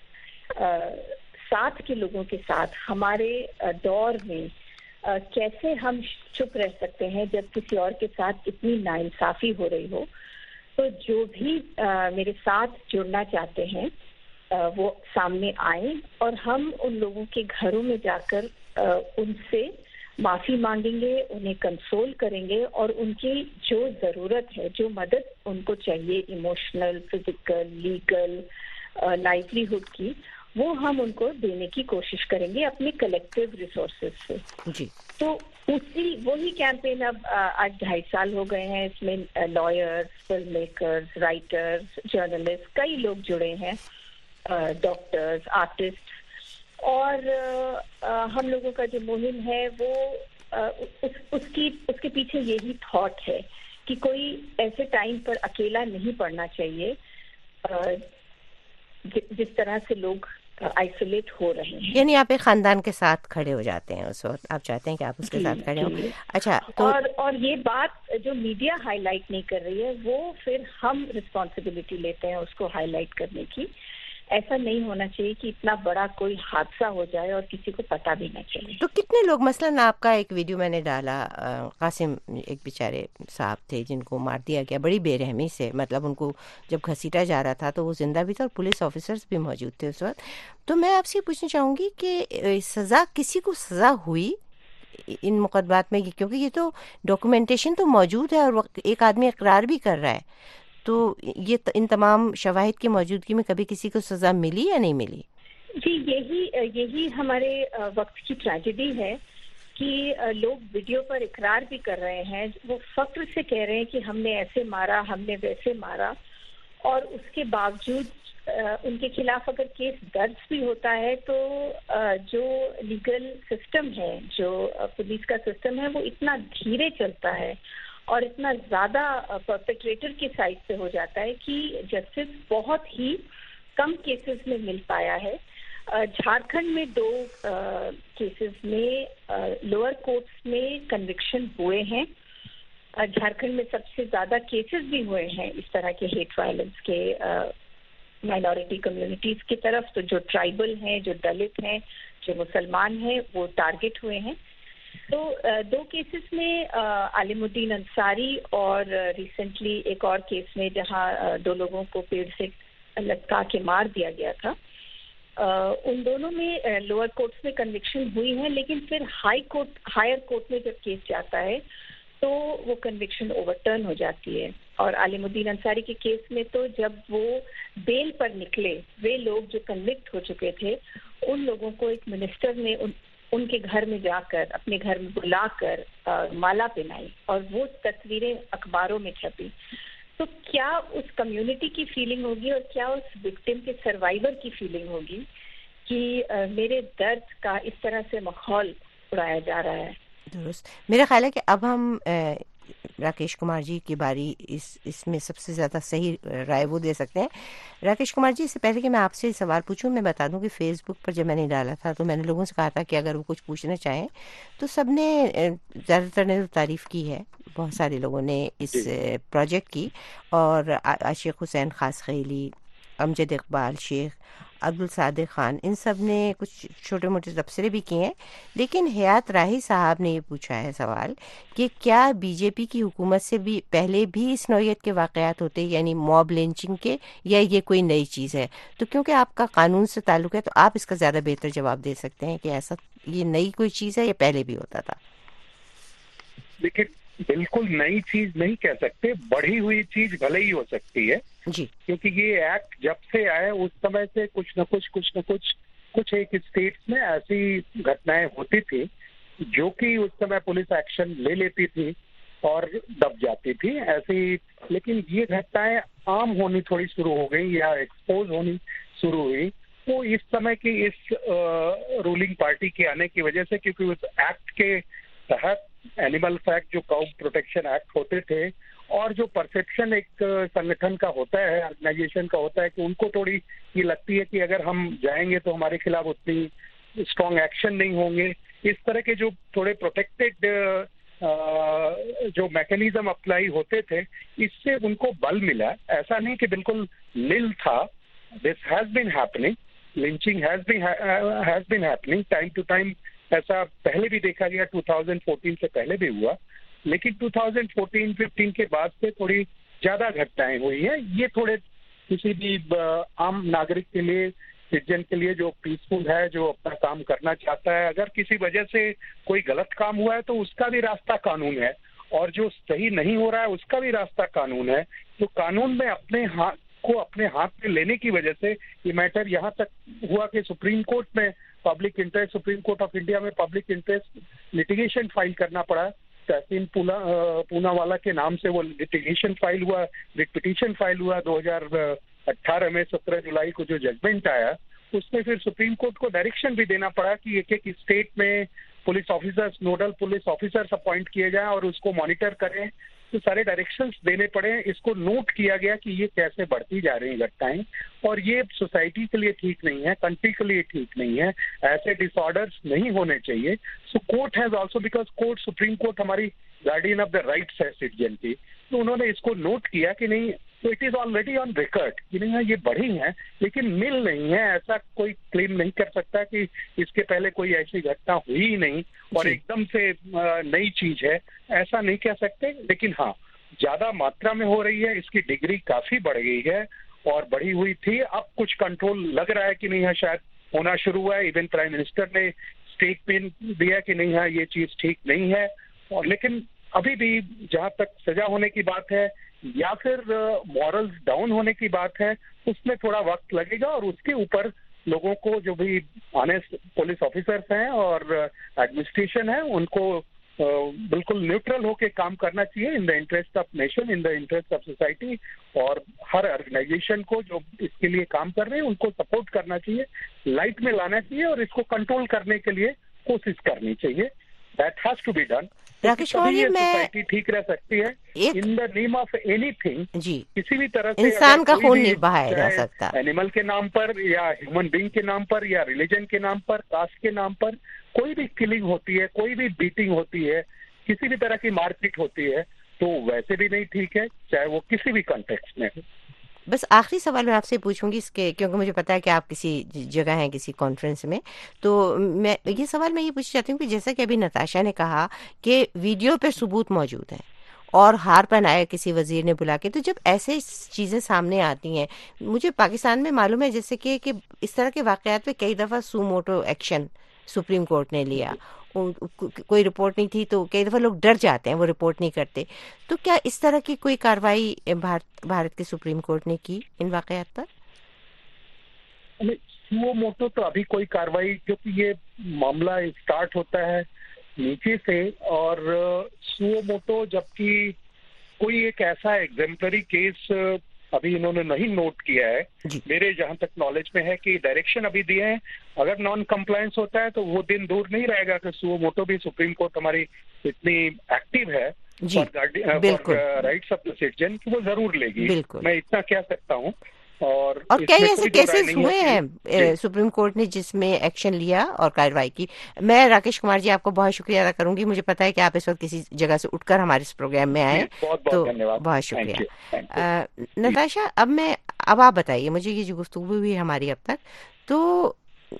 आ, साथ के लोगों के साथ, हमारे दौर में आ, कैसे हम चुप रह सकते हैं जब किसी और के साथ इतनी नाइंसाफी हो रही हो। तो जो भी आ, मेरे साथ जुड़ना चाहते हैं आ, वो सामने आए और हम उन लोगों के घरों में जाकर आ, उनसे माफी मांगेंगे, उन्हें कंसोल करेंगे और उनकी जो जरूरत है, जो मदद उनको चाहिए, इमोशनल, फिजिकल, लीगल, लाइवलीहुड की, वो हम उनको देने की कोशिश करेंगे अपने कलेक्टिव रिसोर्सेज से। जी। तो उसी वही कैंपेन अब आज ढाई साल हो गए हैं। इसमें lawyers, film makers, writers, journalist, कई लोग जुड़े हैं, डॉक्टर्स, आर्टिस्ट, और आ, हम लोगों का जो मुहिम है वो आ, उस, उसकी उसके पीछे यही थॉट है कि कोई ऐसे टाइम पर अकेला नहीं पड़ना चाहिए आ, जि, जिस तरह से लोग आइसोलेट हो रहे हैं। यानी आप एक खानदान के साथ खड़े हो जाते हैं उस वक्त, आप चाहते हैं कि आप उसके साथ खड़े हो। अच्छा, तो और और ये बात जो मीडिया हाईलाइट नहीं कर रही है, वो फिर हम रिस्पॉन्सिबिलिटी लेते हैं उसको हाईलाइट करने की। ऐसा नहीं होना चाहिए कि इतना बड़ा कोई हादसा हो जाए और किसी को पता भी ना चले। तो कितने लोग, मसलन आपका एक वीडियो मैंने डाला, कासिम एक बेचारे साहब थे जिनको मार दिया गया बड़ी बेरहमी से, मतलब उनको जब घसीटा जा रहा था तो वो जिंदा भी था और पुलिस ऑफिसर्स भी मौजूद थे उस वक्त। तो मैं आपसे पूछना चाहूँगी कि सज़ा, किसी को सज़ा हुई इन मुकदमात में? क्योंकि ये तो डॉक्यूमेंटेशन तो मौजूद है और एक आदमी इकरार भी कर रहा है, तो ये इन तमाम शवाहिद की मौजूदगी में कभी किसी को सजा मिली या नहीं मिली? जी, यही यही हमारे वक्त की ट्रेजेडी है कि लोग वीडियो पर इकरार भी कर रहे हैं, वो फख्र से कह रहे हैं कि हमने ऐसे मारा, हमने वैसे मारा, और उसके बावजूद उनके खिलाफ अगर केस दर्ज भी होता है तो जो लीगल सिस्टम है, जो पुलिस का सिस्टम है, वो इतना धीरे चलता है और इतना ज्यादा परपेट्रेटर की साइड से हो जाता है कि जस्टिस बहुत ही कम केसेस में मिल पाया है। झारखंड में दो केसेस में लोअर कोर्ट्स में कन्विक्शन हुए हैं। झारखंड में सबसे ज्यादा केसेस भी हुए हैं इस तरह के हेट वायलेंस के माइनॉरिटी कम्युनिटीज की तरफ। तो जो ट्राइबल हैं, जो दलित हैं, जो मुसलमान हैं, वो टारगेट हुए हैं। तो दो केसेस में आलिमुद्दीन अंसारी और रिसेंटली एक और केस में जहां दो लोगों को पेड़ से लटका के मार दिया गया था, उन दोनों में लोअर कोर्ट्स में कन्विक्शन हुई है, लेकिन फिर हाई कोर्ट हायर कोर्ट में जब केस जाता है तो वो कन्विक्शन ओवरटर्न हो जाती है। और आलिमुद्दीन अंसारी के केस में तो जब वो बेल पर निकले, वे लोग जो कन्विक्ट हो चुके थे, उन लोगों को एक मिनिस्टर ने उन, उनके घर में जाकर, अपने घर में बुलाकर माला पहनाई और वो तस्वीरें अखबारों में छपी। तो क्या उस कम्युनिटी की फीलिंग होगी और क्या उस विक्टिम के सर्वाइवर की फीलिंग होगी कि आ, मेरे दर्द का इस तरह से माहौल उड़ाया जा रहा है। दुरुस्त। मेरा ख्याल है कि अब हम ए, राकेश कुमार जी की बारी इस इसमें सबसे ज़्यादा सही राय वो दे सकते हैं। राकेश कुमार जी, इससे पहले कि मैं आपसे सवाल पूछूं, मैं बता दूं कि फेसबुक पर जब मैंने डाला था तो मैंने लोगों से कहा था कि अगर वो कुछ पूछना चाहें तो सबने ज़्यादातर ने तो तारीफ़ की है, बहुत सारे लोगों ने इस प्रोजेक्ट की। और आशिक हुसैन खास खैली, अमजद इकबाल शेख, अब्दुल सादिक खान, इन सब ने कुछ छोटे मोटे तबसरे भी किए हैं। लेकिन हयात राही साहब ने ये पूछा है सवाल कि क्या बीजेपी की हुकूमत से भी पहले भी इस नौयत के वाक़यात होते, यानी मॉब लिंचिंग के, या ये कोई नई चीज़ है? तो क्योंकि आपका कानून से ताल्लुक़ है तो आप इसका ज़्यादा बेहतर जवाब दे सकते हैं कि ऐसा ये नई कोई चीज़ है या पहले भी होता था। देखिए, बिल्कुल नई चीज नहीं कह सकते, बढ़ी हुई चीज भले ही हो सकती है जी, क्योंकि ये एक्ट जब से आए उस समय से कुछ न कुछ कुछ न कुछ कुछ एक स्टेट्स में ऐसी घटनाएं होती थी जो कि उस समय पुलिस एक्शन ले लेती थी और दब जाती थी ऐसी। लेकिन ये घटनाएं आम होनी थोड़ी शुरू हो गई या एक्सपोज होनी शुरू हुई तो इस समय की इस रूलिंग पार्टी के आने की वजह से, क्योंकि उस एक्ट के तहत एनिमल फैक्ट जो काउ प्रोटेक्शन एक्ट होते थे और जो परसेप्शन एक संगठन का होता है, ऑर्गेनाइजेशन का होता है कि उनको थोड़ी ये लगती है कि अगर हम जाएंगे तो हमारे खिलाफ उतनी स्ट्रॉन्ग एक्शन नहीं होंगे, इस तरह के जो थोड़े प्रोटेक्टेड जो मैकेनिज्म अप्लाई होते थे, इससे उनको बल मिला। ऐसा नहीं कि बिल्कुल नील था, this has been happening, lynching has been has been happening time to time. ऐसा पहले भी देखा गया, दो हज़ार चौदह से पहले भी हुआ, लेकिन दो हज़ार चौदह पंद्रह के बाद से थोड़ी ज्यादा घटनाएं हुई हैं। ये थोड़े किसी भी आम नागरिक के लिए, सिटीजन के लिए जो पीसफुल है, जो अपना काम करना चाहता है, अगर किसी वजह से कोई गलत काम हुआ है तो उसका भी रास्ता कानून है, और जो सही नहीं हो रहा है उसका भी रास्ता कानून है। तो कानून में अपने हाथ को अपने हाथ में लेने की वजह से ये मैटर यहाँ तक हुआ कि सुप्रीम कोर्ट में public interest, supreme court of India में पब्लिक इंटरेस्ट लिटिगेशन फाइल करना पड़ा। तहसीन पूना पूनावाला के नाम से वो लिटिगेशन फाइल हुआ, रिट पिटीशन फाइल हुआ दो हज़ार अठारह में। सत्रह जुलाई को जो जजमेंट आया उसमें फिर सुप्रीम कोर्ट को डायरेक्शन भी देना पड़ा कि एक एक स्टेट में police officers, nodal police officers appoint किए जाएं और उसको मॉनिटर करें। तो सारे डायरेक्शंस देने पड़े। इसको नोट किया गया कि ये कैसे बढ़ती जा रही घटनाएं, और ये सोसाइटी के लिए ठीक नहीं है, कंट्री के लिए ठीक नहीं है, ऐसे डिसऑर्डर्स नहीं होने चाहिए। सो court has also, because court, supreme court हमारी गार्डियन ऑफ द राइट्स है सिटीजन की, तो उन्होंने इसको नोट किया कि नहीं, तो it is already on record कि नहीं ये बढ़ी है, लेकिन मिल नहीं है। ऐसा कोई क्लेम नहीं कर सकता कि इसके पहले कोई ऐसी घटना हुई ही नहीं और एकदम से नई चीज है, ऐसा नहीं कह सकते। लेकिन हाँ, ज्यादा मात्रा में हो रही है, इसकी डिग्री काफी बढ़ गई है और बढ़ी हुई थी। अब कुछ कंट्रोल लग रहा है कि नहीं है, शायद होना शुरू हुआ है। इवन प्राइम मिनिस्टर ने स्टेटमेंट दिया कि नहीं है ये चीज ठीक नहीं है, और लेकिन अभी भी जहां तक सजा होने की बात है या फिर मॉरल्स uh, डाउन होने की बात है, उसमें थोड़ा वक्त लगेगा। और उसके ऊपर लोगों को, जो भी ऑनेस्ट पुलिस ऑफिसर्स हैं और एडमिनिस्ट्रेशन है, उनको uh, बिल्कुल न्यूट्रल होके काम करना चाहिए in the interest of nation, in the interest of society. और हर ऑर्गेनाइजेशन को जो इसके लिए काम कर रहे हैं उनको सपोर्ट करना चाहिए, लाइट में लाना चाहिए और इसको कंट्रोल करने के लिए कोशिश करनी चाहिए। That has to be done. Rakesh Kumar ji, मैं सोसाइटी ठीक रह सकती है in the name of anything. जी, किसी भी तरह से इंसान का खून नहीं बहाया जा सकता, एनिमल के नाम पर या ह्यूमन बीइंग के नाम पर या रिलीजन के नाम पर, कास्ट के नाम पर कोई भी किलिंग होती है, कोई भी बीटिंग होती है, किसी भी तरह की मारपीट होती है, तो वैसे भी नहीं ठीक है, चाहे वो किसी भी कॉन्टेक्स्ट में हो। बस आखिरी सवाल मैं आपसे पूछूंगी इसके, क्योंकि मुझे पता है कि आप किसी जगह हैं, किसी कॉन्फ्रेंस में, तो मैं ये सवाल मैं ये पूछना चाहती हूँ कि जैसा कि अभी नताशा ने कहा कि वीडियो पे सबूत मौजूद है और हार पहनाया किसी वजीर ने बुला के, तो जब ऐसे चीज़ें सामने आती हैं, मुझे पाकिस्तान में मालूम है जैसे कि, कि इस तरह के वाक़यात पे कई दफ़ा सुमोटो एक्शन सुप्रीम कोर्ट ने लिया, कोई रिपोर्ट नहीं थी तो कई दफ़ा लोग डर जाते हैं, वो रिपोर्ट नहीं करते। तो क्या इस तरह की कोई कार्रवाई भारत भारत के सुप्रीम कोर्ट ने की इन वाक़यात पर? सुओ मोटो तो अभी कोई कार्रवाई, क्योंकि ये मामला स्टार्ट होता है नीचे से, और सुओ मोटो जबकि कोई एक ऐसा एग्जेम्पलरी केस अभी इन्होंने नहीं नोट किया है, मेरे जहां तक नॉलेज में है कि डायरेक्शन अभी दिए हैं, अगर नॉन कंप्लायंस होता है तो वो दिन दूर नहीं रहेगा कि सुओ मोटो भी सुप्रीम कोर्ट हमारी इतनी एक्टिव है for rights of the citizen कि वो जरूर लेगी, मैं इतना कह सकता हूँ। और, और कई ऐसे केसेस हुए हैं सुप्रीम कोर्ट ने जिसमें एक्शन लिया और कार्रवाई की। मैं राकेश कुमार जी आपको बहुत शुक्रिया अदा करूंगी, मुझे पता है कि आप इस वक्त किसी जगह से उठकर हमारे इस प्रोग्राम में आए, बहुत तो बहुत, बहुत शुक्रिया। नताशा, अब मैं अब आप बताइए मुझे, ये जो गुफ्तगू हुई हमारी अब तक, तो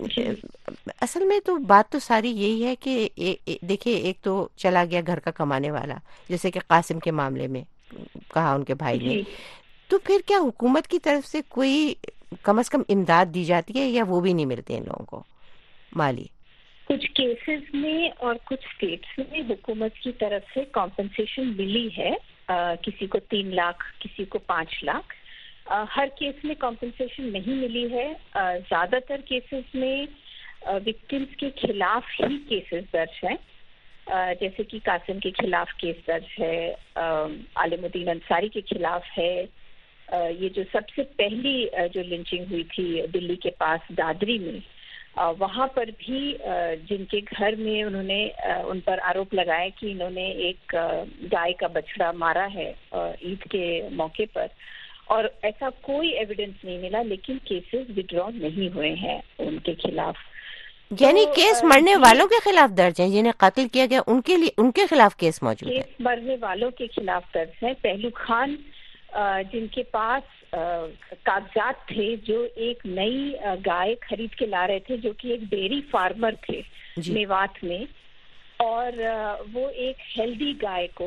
असल में तो बात तो सारी यही है कि देखिए, एक तो चला गया घर का कमाने वाला, जैसे कि कासिम के मामले में कहा उनके भाई ने, तो फिर क्या हुकूमत की तरफ से कोई कम से कम इमदाद दी जाती है या वो भी नहीं मिलती इन लोगों को माली? कुछ केसेस में और कुछ स्टेट्स में हुकूमत की तरफ से कॉम्पनसेशन मिली है, आ, किसी को तीन लाख किसी को पाँच लाख। आ, हर केस में कॉम्पनसेशन नहीं मिली है। ज़्यादातर केसेस में विक्टिम्स के खिलाफ ही केसेस दर्ज हैं, जैसे कि कासिम के खिलाफ केस दर्ज है, आलिमुद्दीन अंसारी के खिलाफ है, ये जो सबसे पहली जो लिंचिंग हुई थी दिल्ली के पास दादरी में, वहाँ पर भी जिनके घर में उन्होंने उन पर आरोप लगाए कि इन्होंने एक गाय का बछड़ा मारा है ईद के मौके पर, और ऐसा कोई एविडेंस नहीं मिला, लेकिन केसेस विड्रॉ नहीं हुए हैं उनके खिलाफ। यानी तो, केस मरने वालों के खिलाफ दर्ज है, जिन्हें कत्ल किया गया उनके लिए, उनके खिलाफ केस मौजूद है। केस मरने वालों के खिलाफ दर्ज है। पहलू खान जिनके पास कागजात थे, जो एक नई गाय खरीद के ला रहे थे, जो कि एक डेयरी फार्मर थे मेवात में, और वो एक हेल्दी गाय को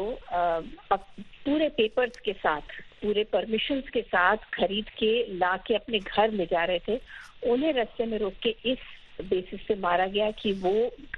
पूरे पेपर्स के साथ, पूरे परमिशंस के साथ खरीद के ला के अपने घर ले जा रहे थे। उन्हें रास्ते में रोक के इस बेसिस पे मारा गया कि वो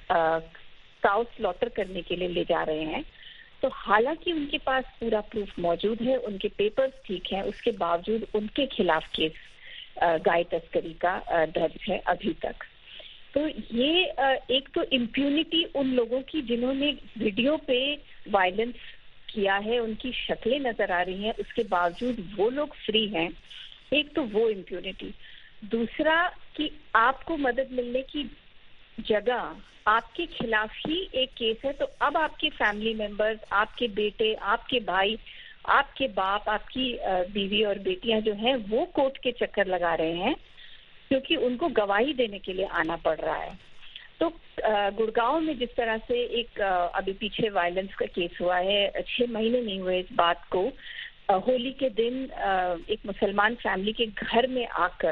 काउ स्लॉटर करने के लिए ले जा रहे हैं। तो हालांकि उनके पास पूरा प्रूफ मौजूद है, उनके पेपर्स ठीक हैं, उसके बावजूद उनके खिलाफ केस गाय तस्करी का दर्ज है अभी तक। तो ये एक तो इम्प्यूनिटी उन लोगों की जिन्होंने वीडियो पे वायलेंस किया है, उनकी शक्लें नजर आ रही हैं, उसके बावजूद वो लोग फ्री हैं, एक तो वो इम्प्यूनिटी। दूसरा कि आपको मदद मिलने की जगह आपके खिलाफ ही एक केस है, तो अब आपके फैमिली मेंबर्स, आपके बेटे, आपके भाई, आपके बाप, आपकी बीवी और बेटियां जो हैं वो कोर्ट के चक्कर लगा रहे हैं, क्योंकि उनको गवाही देने के लिए आना पड़ रहा है। तो गुड़गांव में जिस तरह से एक अभी पीछे वायलेंस का केस हुआ है, छह महीने नहीं हुए इस बात को, होली के दिन एक मुसलमान फैमिली के घर में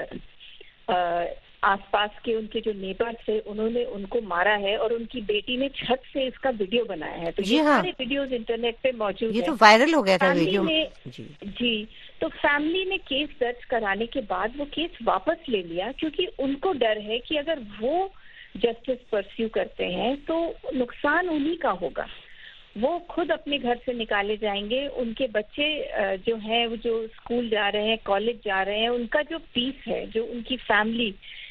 आकर आसपास के उनके जो नेबर थे उन्होंने उनको मारा है, और उनकी बेटी ने छत से इसका वीडियो बनाया है। तो ये सारे वीडियोस इंटरनेट पे मौजूद ये तो वायरल हो गया था वीडियो में। जी जी तो फैमिली ने केस दर्ज कराने के बाद वो केस वापस ले लिया, क्योंकि उनको डर है कि अगर वो जस्टिस परस्यू करते हैं तो नुकसान उन्हीं का होगा, वो खुद अपने घर से निकाले जाएंगे, उनके बच्चे जो हैं वो जो स्कूल जा रहे हैं, कॉलेज जा रहे हैं, उनका जो पीस है, जो उनकी फैमिली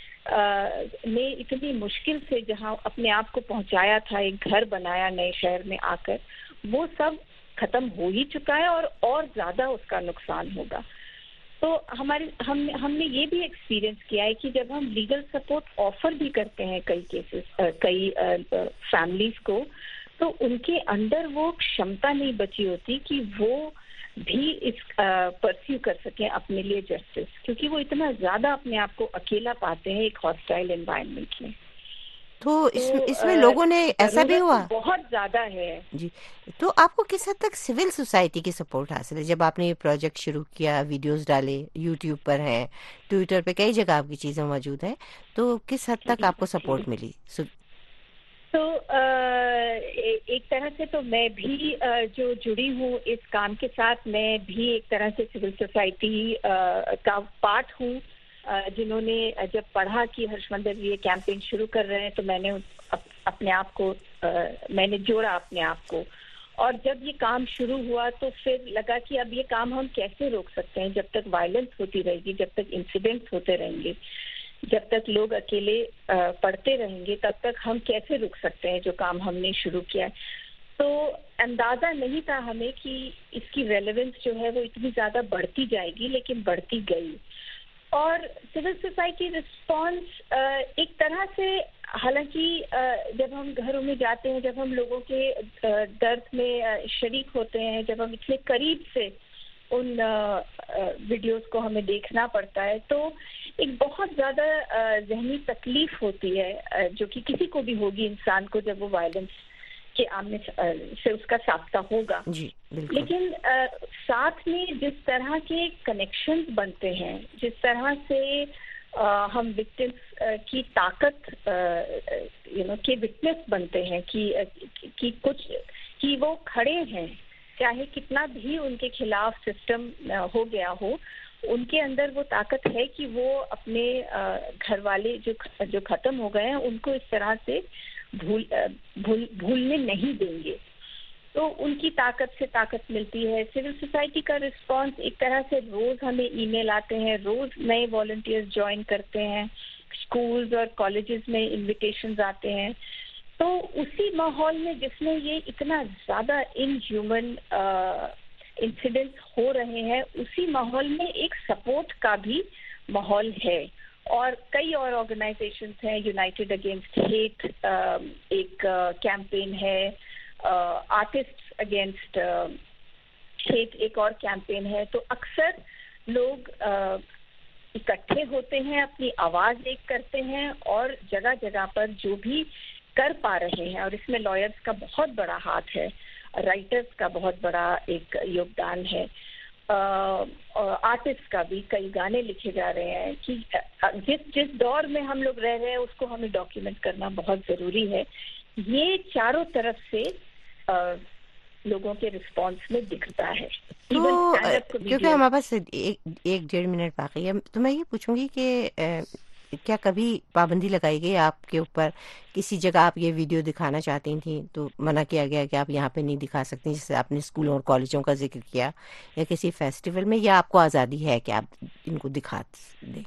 ने इतनी मुश्किल से जहां अपने आप को पहुंचाया था, एक घर बनाया नए शहर में आकर, वो सब खत्म हो ही चुका है और और ज्यादा उसका नुकसान होगा। तो हमारे हम हमने ये भी एक्सपीरियंस किया है कि जब हम लीगल सपोर्ट ऑफर भी करते हैं कई केसेस, कई फैमिलीज को, तो उनके अंदर वो क्षमता नहीं बची होती कि वो भी इस परस्यू कर सकें अपने लिए जस्टिस, क्योंकि वो इतना ज्यादा अपने आप को अकेला पाते हैं एक हॉस्टाइल एनवायरनमेंट में। तो इस, तो इसमें लोगों ने ऐसा भी हुआ तो बहुत ज्यादा है जी। तो आपको किस हद तक सिविल सोसाइटी की सपोर्ट हासिल है जब आपने ये प्रोजेक्ट शुरू किया, वीडियोस डाले, यूट्यूब पर हैं, ट्विटर पे कई जगह आपकी चीजें मौजूद हैं, तो किस हद तक आपको सपोर्ट मिली? तो आ, एक तरह से तो मैं भी आ, जो जुड़ी हूँ इस काम के साथ, मैं भी एक तरह से सिविल सोसाइटी का पार्ट हूँ। जिन्होंने जब पढ़ा कि हर्षमंदर जी ये कैंपेन शुरू कर रहे हैं तो मैंने अप, अपने आप को आ, मैंने जोड़ा अपने आप को, और जब ये काम शुरू हुआ तो फिर लगा कि अब ये काम हम कैसे रोक सकते हैं। जब तक वायलेंस होती रहेगी, जब तक इंसिडेंट्स होते रहेंगे, जब तक लोग अकेले पढ़ते रहेंगे, तब तक हम कैसे रुक सकते हैं जो काम हमने शुरू किया। तो अंदाजा नहीं था हमें कि इसकी रेलेवेंस जो है वो इतनी ज्यादा बढ़ती जाएगी, लेकिन बढ़ती गई। और सिविल सोसाइटी रिस्पॉन्स एक तरह से, हालांकि जब हम घरों में जाते हैं, जब हम लोगों के दर्द में शरीक होते हैं, जब हम इतने करीब से उन वीडियोस को हमें देखना पड़ता है, तो एक बहुत ज्यादा ज़हनी तकलीफ होती है जो कि किसी को भी होगी इंसान को जब वो वायलेंस के आमने से उसका सामना होगा। जी, लेकिन आ, साथ में जिस तरह के कनेक्शंस बनते हैं, जिस तरह से आ, हम विक्टिम्स की ताकत यू नो के विटनेस बनते हैं कि, कि कुछ कि वो खड़े हैं, चाहे कितना भी उनके खिलाफ सिस्टम हो गया हो, उनके अंदर वो ताकत है कि वो अपने घर वाले जो जो खत्म हो गए हैं उनको इस तरह से भूल भूल भूलने नहीं देंगे। तो उनकी ताकत से ताकत मिलती है। सिविल सोसाइटी का रिस्पांस एक तरह से, रोज हमें ईमेल आते हैं, रोज नए वॉलंटियर्स ज्वाइन करते हैं, स्कूल्स और कॉलेजेस में इनविटेशंस आते हैं। तो उसी माहौल में जिसमें ये इतना ज्यादा इनह्यूमन इंसिडेंट्स हो रहे हैं, उसी माहौल में एक सपोर्ट का भी माहौल है। और कई और ऑर्गेनाइजेशंस हैं, यूनाइटेड अगेंस्ट हेट एक कैंपेन है, आर्टिस्ट्स अगेंस्ट हेट एक और कैंपेन है। तो अक्सर लोग इकट्ठे होते हैं, अपनी आवाज एक करते हैं, और जगह जगह पर जो भी कर पा रहे हैं, और इसमें लॉयर्स का बहुत बड़ा हाथ है, राइटर्स का बहुत बड़ा एक योगदान है, आर्टिस्ट का भी, कई गाने लिखे जा रहे हैं कि जिस जिस दौर में हम लोग रह रहे हैं उसको हमें डॉक्यूमेंट करना बहुत जरूरी है। ये चारों तरफ से आ, लोगों के रिस्पांस में दिखता है। तो क्योंकि हमारे पास एक एक डेढ़ मिनट बाकी है, तो मैं ये पूछूंगी कि क्या कभी पाबंदी लगाई गई आपके ऊपर? किसी जगह आप ये वीडियो दिखाना चाहती थी तो मना किया गया कि आप यहाँ पे नहीं दिखा सकती, जैसे आपने स्कूलों और कॉलेजों का जिक्र किया, या किसी फेस्टिवल में, या आपको आज़ादी है कि आप इनको दिखा दें?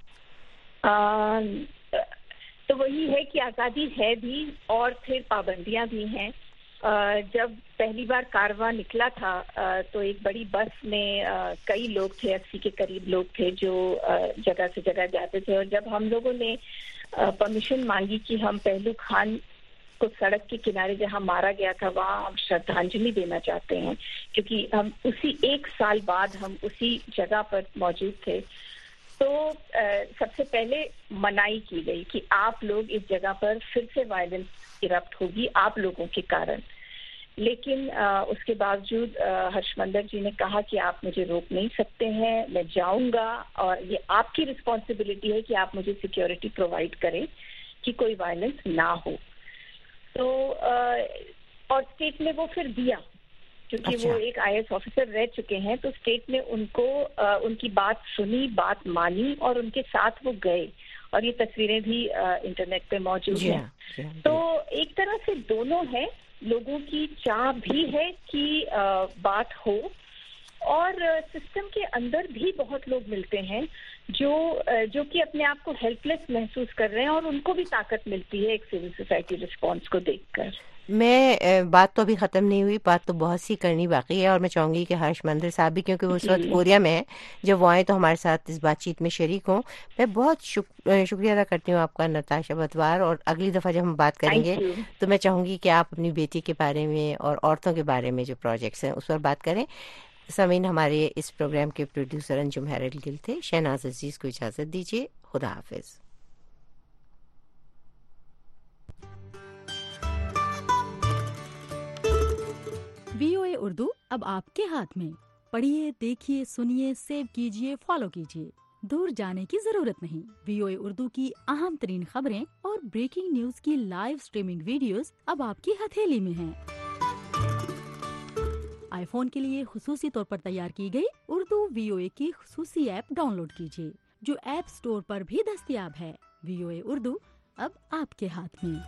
तो वही है कि आज़ादी है भी और फिर पाबंदियां भी हैं। जब पहली बार कारवां निकला था तो एक बड़ी बस में कई लोग थे, अस्सी के करीब लोग थे जो जगह से जगह जाते थे। और जब हम लोगों ने परमिशन मांगी कि हम पहलू खान को सड़क के किनारे जहां मारा गया था वहां हम श्रद्धांजलि देना चाहते हैं, क्योंकि हम उसी एक साल बाद हम उसी जगह पर मौजूद थे, तो सबसे पहले मनाही की गई कि आप लोग इस जगह पर फिर से वायलेंस इरप्ट होगी आप लोगों के कारण। लेकिन आ, उसके बावजूद हर्षमंदर जी ने कहा कि आप मुझे रोक नहीं सकते हैं, मैं जाऊंगा, और ये आपकी रिस्पॉन्सिबिलिटी है कि आप मुझे सिक्योरिटी प्रोवाइड करें कि कोई वायलेंस ना हो। तो आ, और स्टेट ने वो फिर दिया, क्योंकि अच्छा। वो एक आई ए एस ऑफिसर रह चुके हैं, तो स्टेट ने उनको आ, उनकी बात सुनी, बात मानी, और उनके साथ वो गए। और ये तस्वीरें भी आ, इंटरनेट पे मौजूद हैं। तो एक तरह से दोनों है, लोगों की चाह भी है कि आ, बात हो, और सिस्टम के अंदर भी बहुत लोग मिलते हैं जो जो कि अपने आप को हेल्पलेस महसूस कर रहे हैं और उनको भी ताकत मिलती है एक सिविल सोसाइटी रिस्पॉन्स को देखकर। मैं बात तो अभी ख़त्म नहीं हुई, बात तो बहुत सी करनी बाकी है और मैं चाहूँगी कि हर्ष मंदिर साहब भी, क्योंकि वो इस वक्त कोरिया में है, जब वो आए तो हमारे साथ इस बातचीत में शरीक हों। मैं बहुत शुक, शुक्रिया अदा करती हूँ आपका नताशा बतवार, और अगली दफ़ा जब हम बात करेंगे तो मैं चाहूँगी कि आप अपनी बेटी के बारे में और औरतों के बारे में जो प्रोजेक्ट्स हैं उस पर बात करें। सामीन, हमारे इस प्रोग्राम के प्रोड्यूसर अंजुम हैरल गिल थे। शहनाज अजीज़ को इजाज़त दीजिए। खुदा हाफिज़। वीओए उर्दू अब आपके हाथ में। पढ़िए, देखिए, सुनिए, सेव कीजिए, फॉलो कीजिए। दूर जाने की जरूरत नहीं। वीओए उर्दू की अहम तरीन खबरें और ब्रेकिंग न्यूज की लाइव स्ट्रीमिंग वीडियोस अब आपकी हथेली में हैं। आईफोन के लिए खुसूसी तौर पर तैयार की गई उर्दू वीओए की खुसूसी ऐप डाउनलोड कीजिए, जो ऐप स्टोर पर भी दस्तयाब है। वीओए उर्दू अब आपके हाथ में।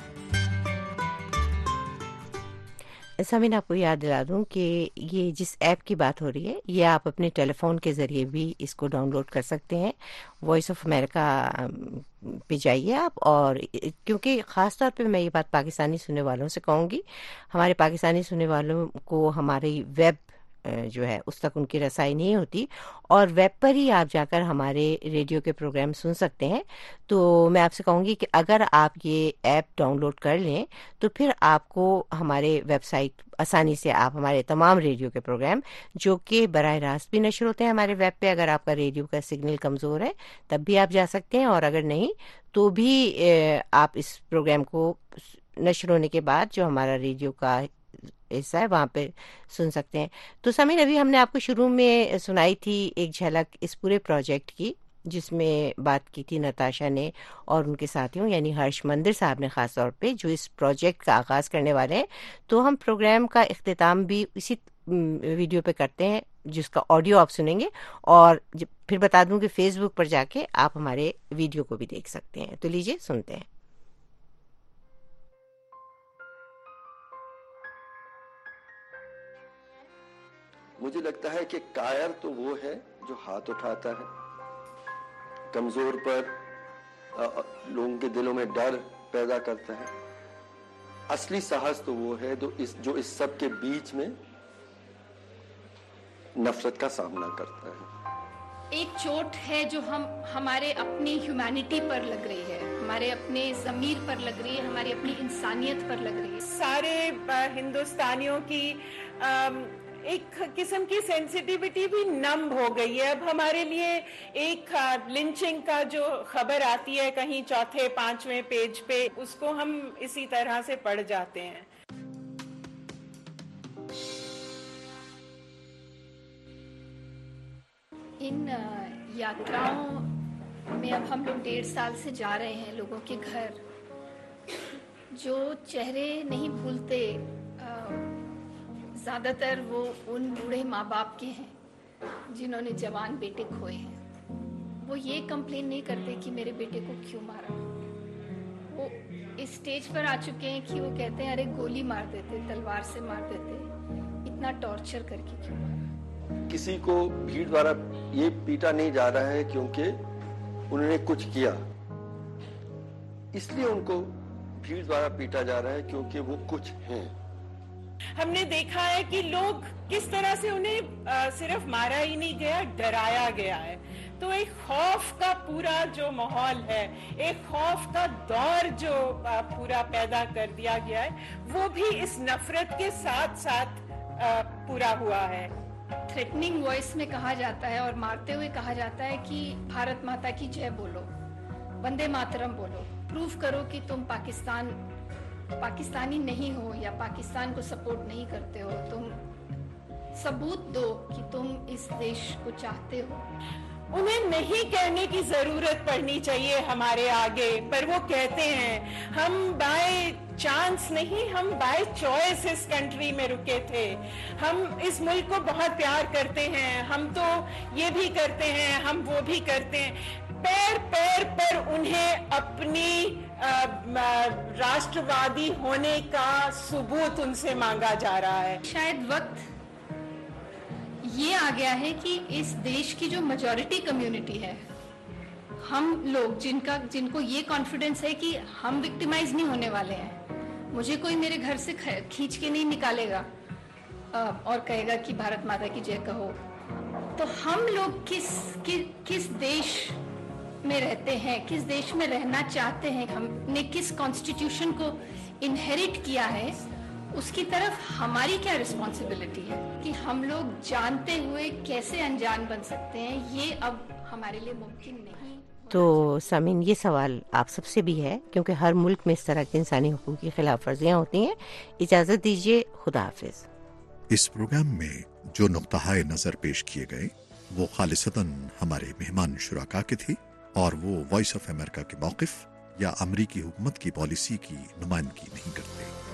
सामीन, आपको याद दिला दूं कि ये जिस ऐप की बात हो रही है, ये आप अपने टेलीफोन के ज़रिए भी इसको डाउनलोड कर सकते हैं। वॉइस ऑफ अमेरिका पे जाइए आप, और क्योंकि ख़ास तौर पे मैं ये बात पाकिस्तानी सुनने वालों से कहूँगी, हमारे पाकिस्तानी सुनने वालों को हमारी वेब जो है उस तक उनकी रसाई नहीं होती, और वेब पर ही आप जाकर हमारे रेडियो के प्रोग्राम सुन सकते हैं। तो मैं आपसे कहूँगी कि अगर आप ये ऐप डाउनलोड कर लें तो फिर आपको हमारे वेबसाइट आसानी से आप हमारे तमाम रेडियो के प्रोग्राम, जो कि बराह रास्त भी नशर होते हैं हमारे वेब पे, अगर आपका रेडियो का सिग्नल कमज़ोर है तब भी आप जा सकते हैं, और अगर नहीं तो भी आप इस प्रोग्राम को नशर होने के बाद जो हमारा रेडियो का हिस्सा है वहाँ पे सुन सकते हैं। तो समीन, अभी हमने आपको शुरू में सुनाई थी एक झलक इस पूरे प्रोजेक्ट की, जिसमें बात की थी नताशा ने और उनके साथियों यानी हर्ष मंदिर साहब ने, ख़ास तौर पे जो इस प्रोजेक्ट का आगाज़ करने वाले हैं। तो हम प्रोग्राम का इख्तिताम भी इसी वीडियो पे करते हैं, जिसका ऑडियो आप सुनेंगे, और फिर बता दूं कि फेसबुक पर जाके आप हमारे वीडियो को भी देख सकते हैं। तो लीजिए सुनते हैं। मुझे लगता है कि कायर तो वो है जो हाथ उठाता है, कमजोर पर लोगों के दिलों में डर पैदा करता है। असली साहस तो वो है जो इस जो इस सब के बीच में नफरत का सामना करता है। एक चोट है जो हम हमारे अपनी ह्यूमैनिटी पर लग रही है, हमारे अपने ज़मीर पर लग रही है, हमारी अपनी इंसानियत पर लग रही है। सारे हिंदुस्तानियों की आ, एक किस्म की सेंसिटिविटी भी नम हो गई है। अब हमारे लिए एक लिंचिंग का जो खबर आती है कहीं चौथे पांचवें पेज पे, उसको हम इसी तरह से पढ़ जाते हैं। इन यात्राओं में अब हम लोग डेढ़ साल से जा रहे हैं लोगों के घर, जो चेहरे नहीं भूलते, ज़्यादातर वो उन बूढ़े माँ बाप के हैं जिन्होंने जवान बेटे खोए हैं। वो ये कंप्लेन नहीं करते कि मेरे बेटे को क्यों मारा, वो इस स्टेज पर आ चुके हैं कि वो कहते हैं अरे गोली मार देते, तलवार से मार देते, इतना टॉर्चर करके क्यों मारा। किसी को भीड़ द्वारा ये पीटा नहीं जा रहा है क्योंकि उन्होंने कुछ किया, इसलिए उनको भीड़ द्वारा पीटा जा रहा है क्योंकि वो कुछ हैं। हमने देखा है कि लोग किस तरह से उन्हें आ, सिर्फ मारा ही नहीं गया, डराया गया है। तो एक खौफ का पूरा जो माहौल है, एक खौफ का दौर जो आ, पूरा पैदा कर दिया गया है, वो भी इस नफरत के साथ साथ आ, पूरा हुआ है। थ्रेटनिंग वॉइस में कहा जाता है और मारते हुए कहा जाता है कि भारत माता की जय बोलो, वंदे मातरम बोलो, प्रूफ करो कि तुम पाकिस्तान पाकिस्तानी नहीं हो या पाकिस्तान को सपोर्ट नहीं करते हो, तुम सबूत दो कि तुम इस देश को चाहते हो। उन्हें नहीं कहने की जरूरत पड़नी चाहिए हमारे आगे, पर वो कहते हैं। हम बाय चांस नहीं, हम बाय चॉइस इस कंट्री में रुके थे। हम इस मुल्क को बहुत प्यार करते हैं, हम तो ये भी करते हैं, हम वो भी करते हैं। पैर पैर पर उन्हें अपनी राष्ट्रवादी होने का सबूत उनसे मांगा जा रहा है। शायद वक्त ये आ गया है कि इस देश की जो मेजॉरिटी कम्युनिटी है, हम लोग जिनका जिनको ये कॉन्फिडेंस है कि हम विक्टिमाइज नहीं होने वाले हैं, मुझे कोई मेरे घर से खींच के नहीं निकालेगा और कहेगा कि भारत माता की जय कहो, तो हम लोग किस कि, किस देश में रहते हैं, किस देश में रहना चाहते हैं, हमने किस कॉन्स्टिट्यूशन को इनहेरिट किया है, उसकी तरफ हमारी क्या रिस्पॉन्सिबिलिटी है कि हम लोग जानते हुए कैसे अनजान बन सकते हैं, ये अब हमारे लिए मुमकिन नहीं। तो सामीन, ये सवाल आप सबसे भी है, क्योंकि हर मुल्क में इस तरह की इंसानी हुकूक की खिलाफ वर्जियाँ होती हैं। इजाज़त दीजिए, खुदा हाफिज। इस प्रोग्राम में जो नुक्ताए नज़र पेश किए गए वो खालिसतन हमारे मेहमान शुराका के थे और वो वॉइस ऑफ अमेरिका के मौक़िफ़ या अमरीकी हुकूमत की पॉलिसी की नुमाइंदगी नहीं करते।